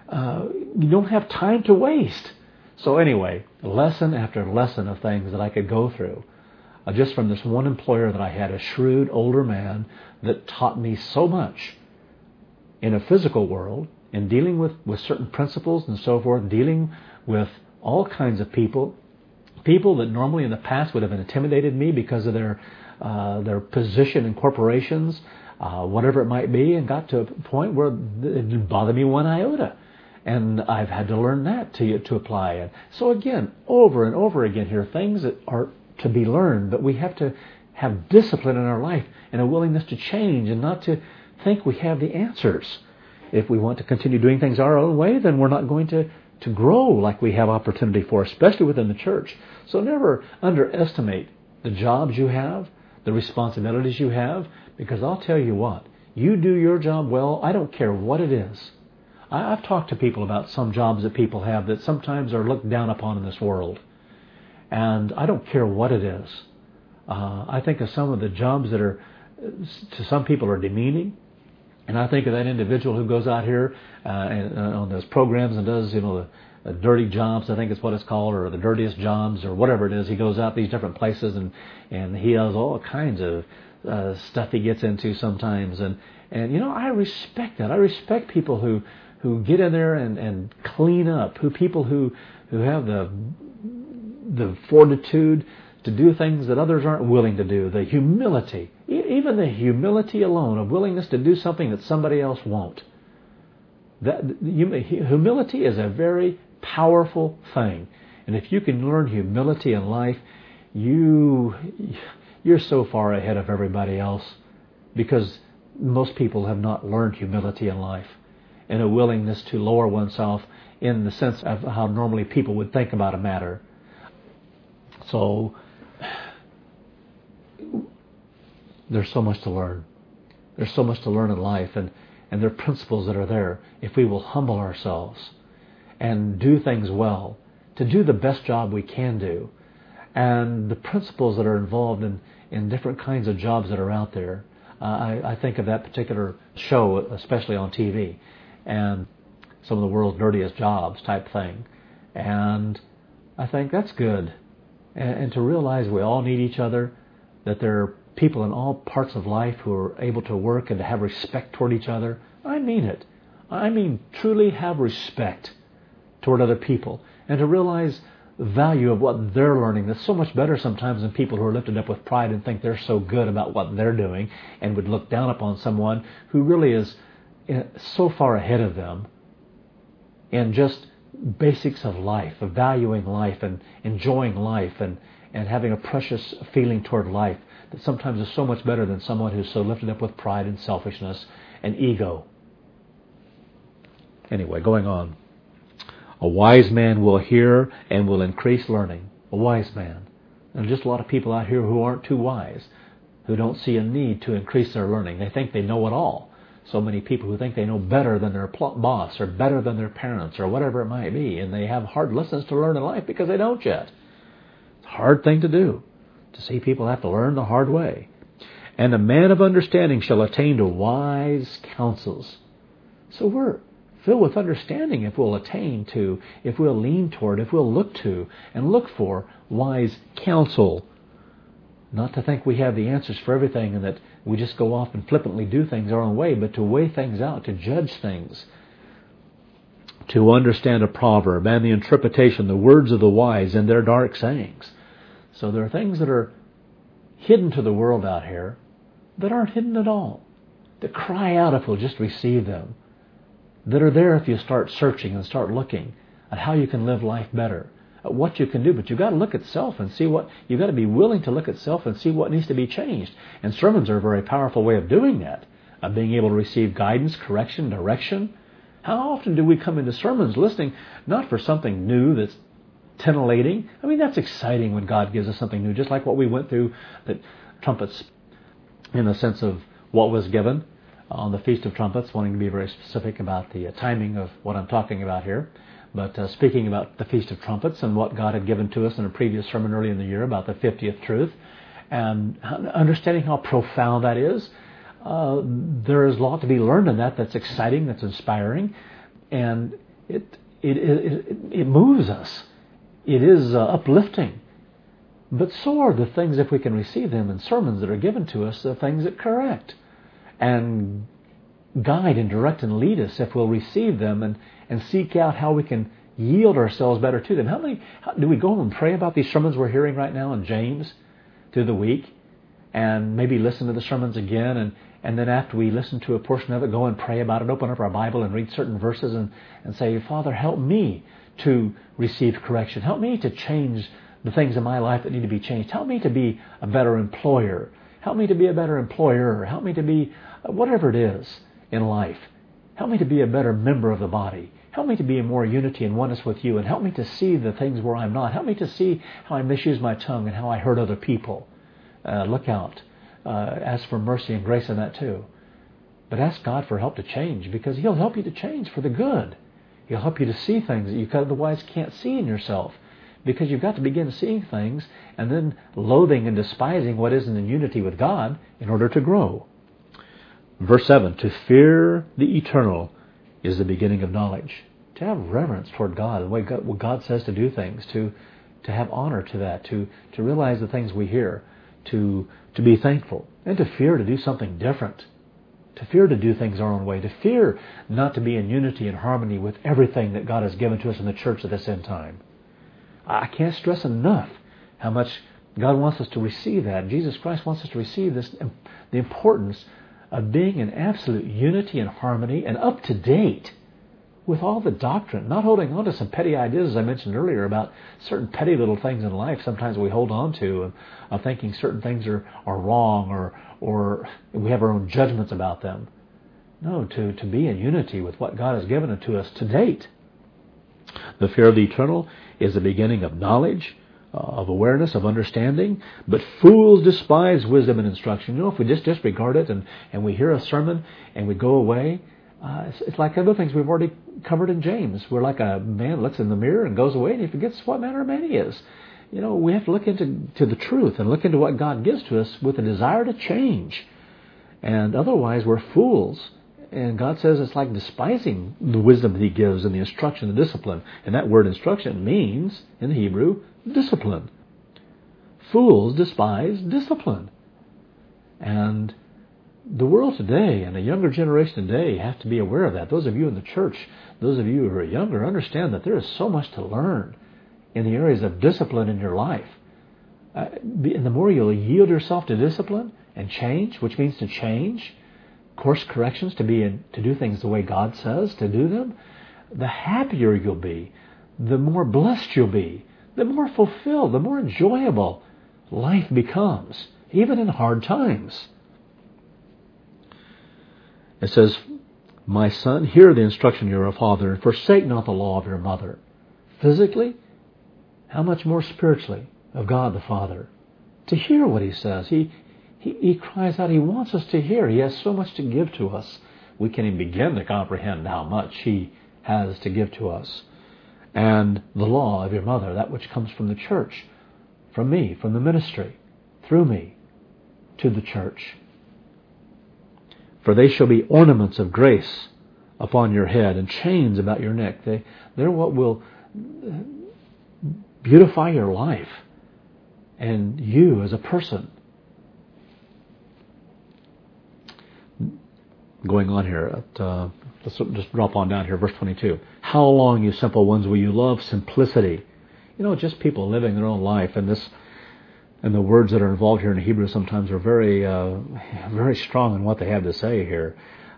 You don't have time to waste. So anyway, lesson after lesson of things that I could go through, just from this one employer that I had, a shrewd older man that taught me so much in a physical world, in dealing with certain principles and so forth, dealing with all kinds of people that normally in the past would have intimidated me because of their position in corporations, whatever it might be, and got to a point where it didn't bother me one iota. And I've had to learn that to apply it. So again, over and over again here, things that are to be learned, but we have to have discipline in our life and a willingness to change and not to think we have the answers. If we want to continue doing things our own way, then we're not going to grow like we have opportunity for, especially within the church. So never underestimate the jobs you have, the responsibilities you have, because I'll tell you what, you do your job well, I don't care what it is. I've talked to people about some jobs that people have that sometimes are looked down upon in this world. And I don't care what it is. I think of some of the jobs that are, to some people, are demeaning. And I think of that individual who goes out here on those programs and does, the dirty jobs, I think it's what it's called, or the dirtiest jobs, or whatever it is. He goes out these different places and he has all kinds of stuff he gets into sometimes. And I respect that. I respect people who get in there and clean up, people who have the fortitude to do things that others aren't willing to do, the humility, even the humility alone of willingness to do something that somebody else won't. Humility is a very powerful thing. And if you can learn humility in life, you're so far ahead of everybody else, because most people have not learned humility in life and a willingness to lower oneself in the sense of how normally people would think about a matter. So there's so much to learn. There's so much to learn in life, and there are principles that are there. If we will humble ourselves and do things well, to do the best job we can do, and the principles that are involved in different kinds of jobs that are out there. I think of that particular show, especially on TV, and some of the world's dirtiest jobs type thing. And I think that's good. And to realize we all need each other, that there are people in all parts of life who are able to work and to have respect toward each other. I mean it. I mean truly have respect toward other people, and to realize the value of what they're learning. That's so much better sometimes than people who are lifted up with pride and think they're so good about what they're doing and would look down upon someone who really is so far ahead of them in just basics of life, of valuing life and enjoying life and having a precious feeling toward life that sometimes is so much better than someone who's so lifted up with pride and selfishness and ego. Anyway, going on. A wise man will hear and will increase learning. A wise man. And just a lot of people out here who aren't too wise, who don't see a need to increase their learning. They think they know it all. So many people who think they know better than their boss or better than their parents or whatever it might be. And they have hard lessons to learn in life because they don't yet. It's a hard thing to do, to see people have to learn the hard way. And a man of understanding shall attain to wise counsels. So we're filled with understanding if we'll attain to, if we'll lean toward, if we'll look to and look for wise counsel. Not to think we have the answers for everything and that we just go off and flippantly do things our own way, but to weigh things out, to judge things, to understand a proverb and the interpretation, the words of the wise and their dark sayings. So there are things that are hidden to the world out here that aren't hidden at all, that cry out if we'll just receive them, that are there if you start searching and start looking at how you can live life better, at what you can do. But you've got to look at self and see what, you've got to be willing to look at self and see what needs to be changed. And sermons are a very powerful way of doing that, of being able to receive guidance, correction, direction. How often do we come into sermons listening not for something new that's titillating? I mean, that's exciting when God gives us something new, just like what we went through, the trumpets, in the sense of what was given on the Feast of Trumpets, wanting to be very specific about the timing of what I'm talking about here. But speaking about the Feast of Trumpets and what God had given to us in a previous sermon early in the year about the 50th truth, and understanding how profound that is, there is a lot to be learned in that that's exciting, that's inspiring, and it moves us. It is uplifting. But so are the things, if we can receive them in sermons that are given to us, the things that correct and guide and direct and lead us if we'll receive them and seek out how we can yield ourselves better to them. How do we go home and pray about these sermons we're hearing right now in James through the week, and maybe listen to the sermons again, and then after we listen to a portion of it, go and pray about it, open up our Bible and read certain verses and say, Father, help me to receive correction. Help me to change the things in my life that need to be changed. Help me to be a better employer. Help me to be a better employer. Help me to be whatever it is in life. Help me to be a better member of the body. Help me to be in more unity and oneness with you, and help me to see the things where I'm not. Help me to see how I misuse my tongue and how I hurt other people. Look out. Ask for mercy and grace in that too. But ask God for help to change, because He'll help you to change for the good. He'll help you to see things that you otherwise can't see in yourself, because you've got to begin seeing things and then loathing and despising what isn't in unity with God in order to grow. Verse 7, to fear the eternal is the beginning of knowledge. To have reverence toward God, the way what God says to do things, to have honor to that, to realize the things we hear, to be thankful, and to fear to do something different, to fear to do things our own way, to fear not to be in unity and harmony with everything that God has given to us in the church at this end time. I can't stress enough how much God wants us to receive that. Jesus Christ wants us to receive this, the importance of being in absolute unity and harmony and up to date with all the doctrine, not holding on to some petty ideas, as I mentioned earlier, about certain petty little things in life sometimes we hold on to, of thinking certain things are wrong or we have our own judgments about them. No, to be in unity with what God has given to us to date. The fear of the eternal is the beginning of knowledge, of awareness, of understanding. But fools despise wisdom and instruction. You know, if we just disregard it and we hear a sermon and we go away, it's like other things we've already covered in James. We're like a man looks in the mirror and goes away and he forgets what manner of man he is. You know, we have to look into the truth and look into what God gives to us with a desire to change. And otherwise we're fools. And God says it's like despising the wisdom that He gives and the instruction, the discipline. And that word instruction means, in the Hebrew, discipline. Fools despise discipline. And the world today and the younger generation today have to be aware of that. Those of you in the church, those of you who are younger, understand that there is so much to learn in the areas of discipline in your life. And the more you'll yield yourself to discipline and change, which means to change, course corrections, to do things the way God says to do them, the happier you'll be, the more blessed you'll be, the more fulfilled, the more enjoyable life becomes, even in hard times. It says, my son, hear the instruction of your father, and forsake not the law of your mother. Physically, how much more spiritually of God the Father? To hear what He says. He cries out. He wants us to hear. He has so much to give to us. We can't even begin to comprehend how much He has to give to us. And the law of your mother, that which comes from the church, from me, from the ministry, through me, to the church. For they shall be ornaments of grace upon your head and chains about your neck. They're what will beautify your life and you as a person. Going on here, let's just drop on down here, verse 22. How long, you simple ones, will you love simplicity? Just people living their own life, and the words that are involved here in Hebrew sometimes are very, very strong in what they have to say here.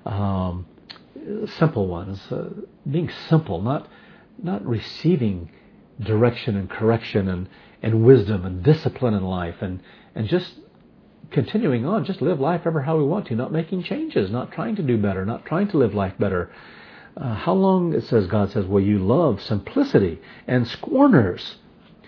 Simple ones, being simple, not receiving direction and correction and wisdom and discipline in life, and just continuing on, just live life ever how we want to, not making changes, not trying to do better, not trying to live life better. How long, God says, will you love simplicity and scorners?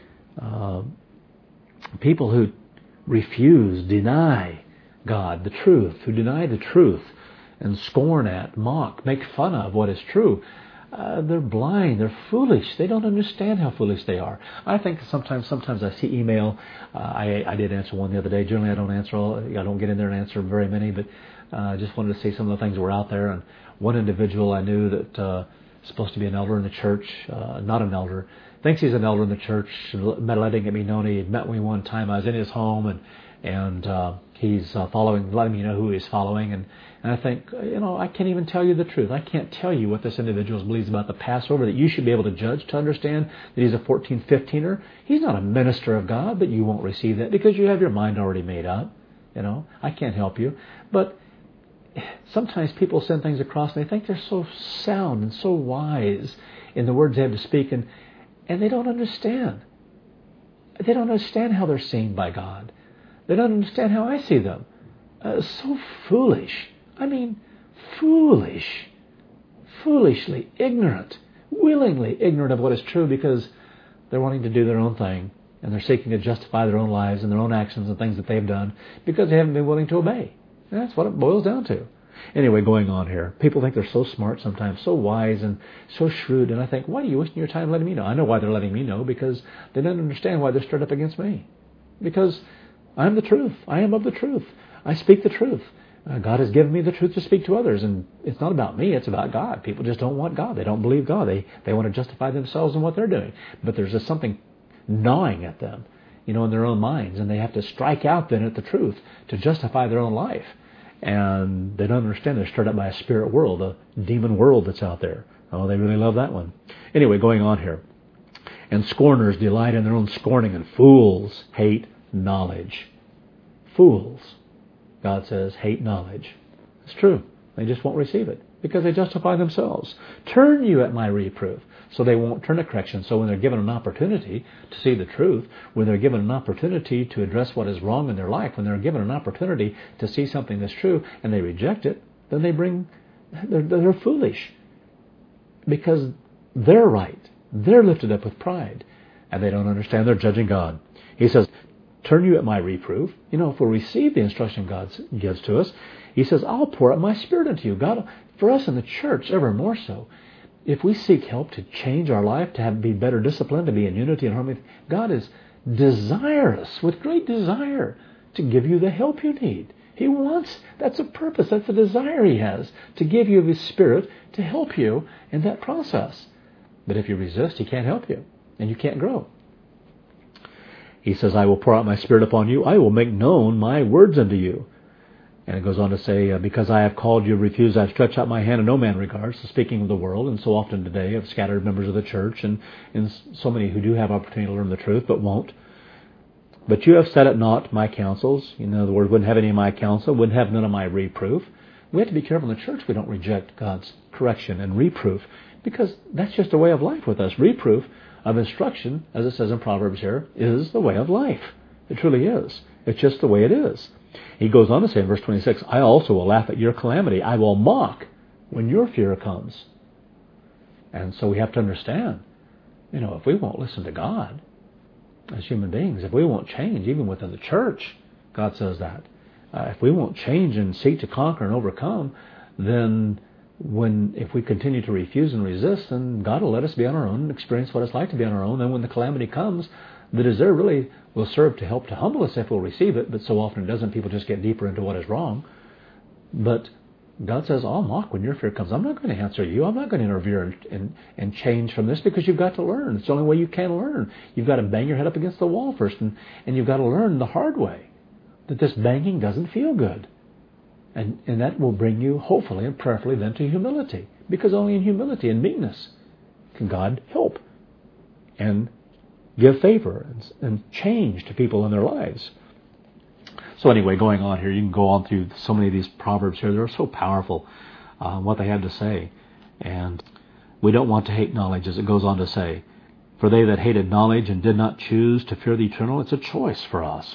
People who refuse, deny God, the truth, who deny the truth and scorn at, mock, make fun of what is true. They're blind, they're foolish, they don't understand how foolish they are. I think sometimes I see email. I did answer one the other day. Generally I don't get in there and answer very many, but I just wanted to see some of the things that were out there. And one individual I knew that is supposed to be an elder in the church, not an elder, thinks he's an elder in the church, letting it be known he had met me one time. I was in his home, and he's letting me know who he's following, and I think, I can't even tell you the truth. I can't tell you what this individual believes about the Passover that you should be able to judge, to understand that he's a 14, 15er. He's not a minister of God, but you won't receive that because you have your mind already made up. I can't help you. But sometimes people send things across and they think they're so sound and so wise in the words they have to speak, and they don't understand. They don't understand how they're seen by God. They don't understand how I see them. So foolish. I mean, foolish. Foolishly ignorant. Willingly ignorant of what is true because they're wanting to do their own thing. And they're seeking to justify their own lives and their own actions and things that they've done because they haven't been willing to obey. And that's what it boils down to. Anyway, going on here. People think they're so smart sometimes, so wise and so shrewd. And I think, why are you wasting your time letting me know? I know why they're letting me know, because they don't understand why they're stirred up against me. Because I'm the truth. I am of the truth. I speak the truth. God has given me the truth to speak to others. And it's not about me, it's about God. People just don't want God. They don't believe God. They want to justify themselves in what they're doing. But there's just something gnawing at them, in their own minds. And they have to strike out then at the truth to justify their own life. And they don't understand they're stirred up by a spirit world, a demon world that's out there. Oh, they really love that one. Anyway, going on here. And scorners delight in their own scorning, and fools hate knowledge. Fools, God says, hate knowledge. It's true. They just won't receive it because they justify themselves. Turn you at my reproof. So they won't turn to correction. So when they're given an opportunity to see the truth, when they're given an opportunity to address what is wrong in their life, when they're given an opportunity to see something that's true and they reject it, then they're foolish because they're right. They're lifted up with pride and they don't understand. They're judging God. He says, turn you at my reproof. If we receive the instruction God gives to us, He says, I'll pour out my Spirit into you. God, for us in the church, ever more so, if we seek help to change our life, to be better disciplined, to be in unity and harmony, God is desirous, with great desire, to give you the help you need. He wants, that's a purpose, that's a desire He has, to give you of His Spirit to help you in that process. But if you resist, He can't help you, and you can't grow. He says, I will pour out my Spirit upon you. I will make known my words unto you. And it goes on to say, because I have called you refused, I have stretched out my hand and no man regards. So speaking of the world, and so often today of scattered members of the church, and so many who do have opportunity to learn the truth but won't. But you have set at naught my counsels. In other words, wouldn't have any of my counsel, wouldn't have none of my reproof. We have to be careful in the church we don't reject God's correction and reproof, because that's just a way of life with us. Reproof of instruction, as it says in Proverbs here, is the way of life. It truly is. It's just the way it is. He goes on to say in verse 26, I also will laugh at your calamity. I will mock when your fear comes. And so we have to understand, if we won't listen to God as human beings, if we won't change, even within the church, God says that, if we won't change and seek to conquer and overcome, then if we continue to refuse and resist, then God will let us be on our own and experience what it's like to be on our own. Then when the calamity comes, the desire really will serve to help to humble us if we'll receive it, but so often it doesn't. People just get deeper into what is wrong. But God says, I'll mock when your fear comes. I'm not going to answer you. I'm not going to interfere and change from this, because you've got to learn. It's the only way you can learn. You've got to bang your head up against the wall first, and you've got to learn the hard way that this banging doesn't feel good. And that will bring you, hopefully and prayerfully, then to humility, because only in humility and meekness can God help and give favor and change to people in their lives. So anyway, going on here, you can go on through so many of these proverbs here. They're so powerful, what they have to say. And we don't want to hate knowledge, as it goes on to say. For they that hated knowledge and did not choose to fear the eternal, it's a choice for us.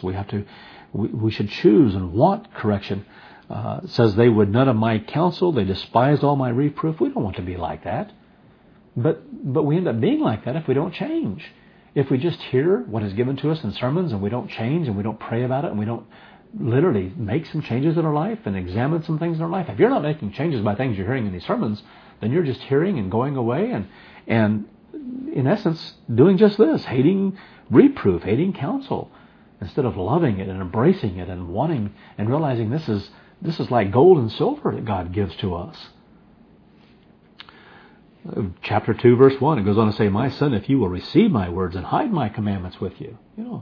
We should choose and want correction. It says they would none of my counsel, they despised all my reproof. We don't want to be like that. But we end up being like that if we don't change. If we just hear what is given to us in sermons and we don't change and we don't pray about it and we don't literally make some changes in our life and examine some things in our life. If you're not making changes by things you're hearing in these sermons, then you're just hearing and going away and in essence doing just this, hating reproof, hating counsel, instead of loving it and embracing it and wanting and realizing this is like gold and silver that God gives to us. Chapter 2, verse 1, it goes on to say, my son, if you will receive my words and hide my commandments with you,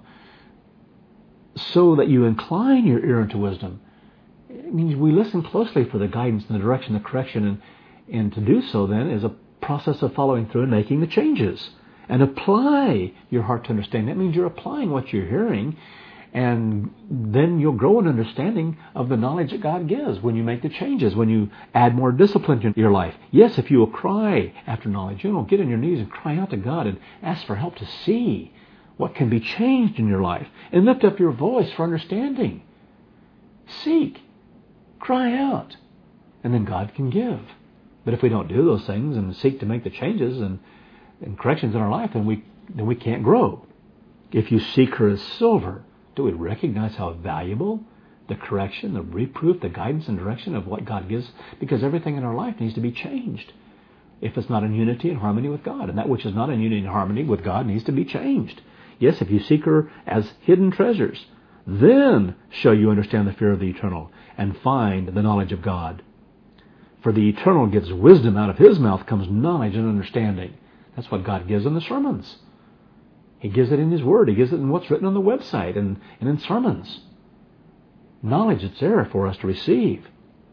so that you incline your ear unto wisdom. It means we listen closely for the guidance and the direction, the correction, and to do so then is a process of following through and making the changes. And apply your heart to understanding. That means you're applying what you're hearing, and then you'll grow an understanding of the knowledge that God gives when you make the changes, when you add more discipline to your life. Yes, if you will cry after knowledge, get on your knees and cry out to God and ask for help to see what can be changed in your life, and lift up your voice for understanding. Seek, cry out, and then God can give. But if we don't do those things and seek to make the changes and corrections in our life, then we can't grow. If you seek her as silver, do we recognize how valuable the correction, the reproof, the guidance and direction of what God gives? Because everything in our life needs to be changed if it's not in unity and harmony with God. And that which is not in unity and harmony with God needs to be changed. Yes, if you seek her as hidden treasures, then shall you understand the fear of the eternal and find the knowledge of God. For the eternal gives wisdom, out of his mouth comes knowledge and understanding. That's what God gives in the sermons. He gives it in his word. He gives it in what's written on the website and in sermons. Knowledge that's there for us to receive.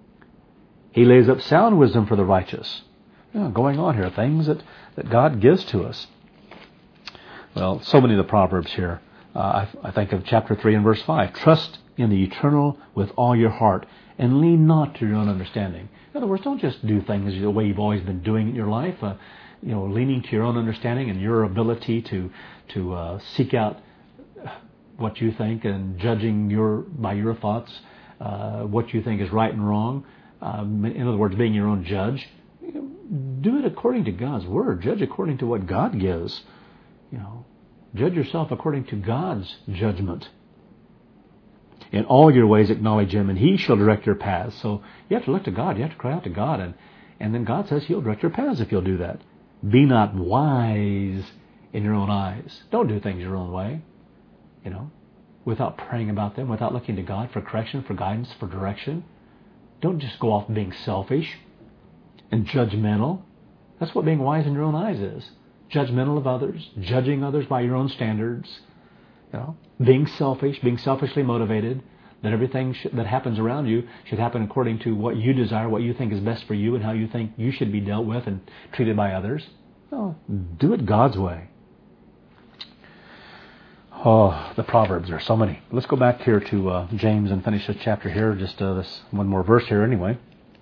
He lays up sound wisdom for the righteous. Going on here, things that God gives to us. Well, so many of the Proverbs here. I think of chapter 3 and verse 5. Trust in the eternal with all your heart and lean not to your own understanding. In other words, don't just do things the way you've always been doing in your life. Leaning to your own understanding and your ability to seek out what you think and judging by your thoughts what you think is right and wrong. In other words, being your own judge. Do it according to God's word. Judge according to what God gives. Judge yourself according to God's judgment. In all your ways acknowledge him, and he shall direct your paths. So you have to look to God. You have to cry out to God, and then God says he'll direct your paths if you'll do that. Be not wise in your own eyes. Don't do things your own way, without praying about them, without looking to God for correction, for guidance, for direction. Don't just go off being selfish and judgmental. That's what being wise in your own eyes is. Judgmental of others, judging others by your own standards, being selfish, being selfishly motivated, that everything that happens around you should happen according to what you desire, what you think is best for you, and how you think you should be dealt with and treated by others. No, do it God's way. Oh, the Proverbs, there are so many. Let's go back here to James and finish this chapter here. Just this one more verse here anyway.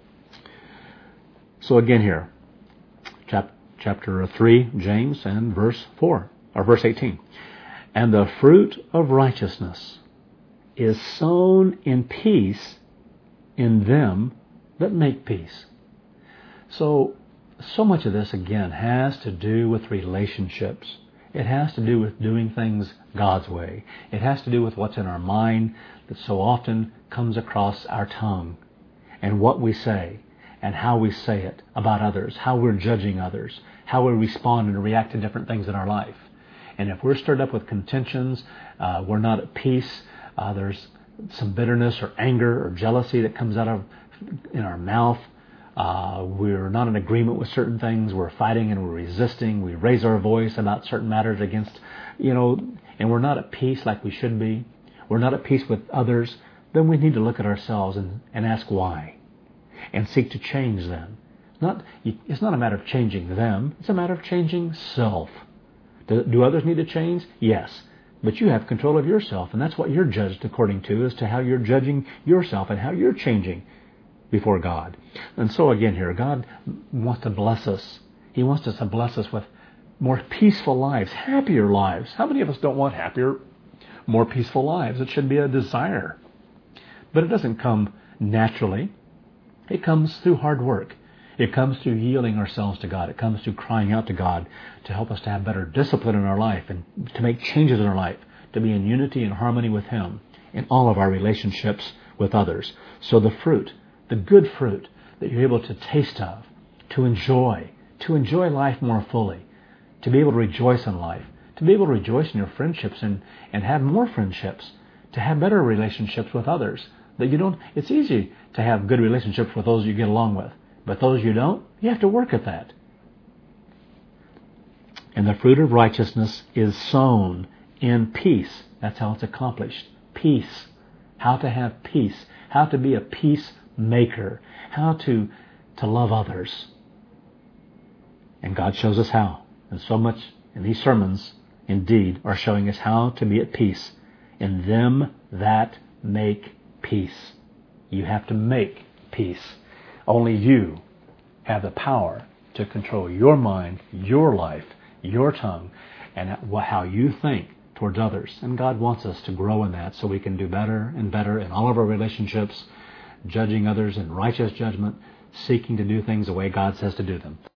So again here, chapter 3, James, and verse 4, or verse 18. And the fruit of righteousness is sown in peace in them that make peace. So much of this, again, has to do with relationships. It has to do with doing things God's way. It has to do with what's in our mind that so often comes across our tongue, and what we say, and how we say it about others, how we're judging others, how we respond and react to different things in our life. And if we're stirred up with contentions, we're not at peace, there's some bitterness or anger or jealousy that comes out of in our mouth, we're not in agreement with certain things, we're fighting and we're resisting, we raise our voice about certain matters against, and we're not at peace like we should be, we're not at peace with others, then we need to look at ourselves and ask why, and seek to change them. It's not a matter of changing them, it's a matter of changing self. Do others need to change? Yes. But you have control of yourself, and that's what you're judged according to, as to how you're judging yourself and how you're changing before God. And so again here, God wants to bless us. He wants us to bless us with more peaceful lives, happier lives. How many of us don't want happier, more peaceful lives? It should be a desire. But it doesn't come naturally. It comes through hard work. It comes through yielding ourselves to God. It comes through crying out to God to help us to have better discipline in our life and to make changes in our life, to be in unity and harmony with Him in all of our relationships with others. So the fruit, the good fruit that you're able to taste of, to enjoy life more fully, to be able to rejoice in life, to be able to rejoice in your friendships and have more friendships, to have better relationships with others. It's easy to have good relationships with those you get along with. But those you don't, you have to work at that. And the fruit of righteousness is sown in peace. That's how it's accomplished. Peace. How to have peace. How to be a peacemaker. How to love others. And God shows us how. And so much in these sermons, indeed, are showing us how to be at peace in them that make peace. You have to make peace. Only you have the power to control your mind, your life, your tongue, and how you think towards others. And God wants us to grow in that so we can do better and better in all of our relationships, judging others in righteous judgment, seeking to do things the way God says to do them.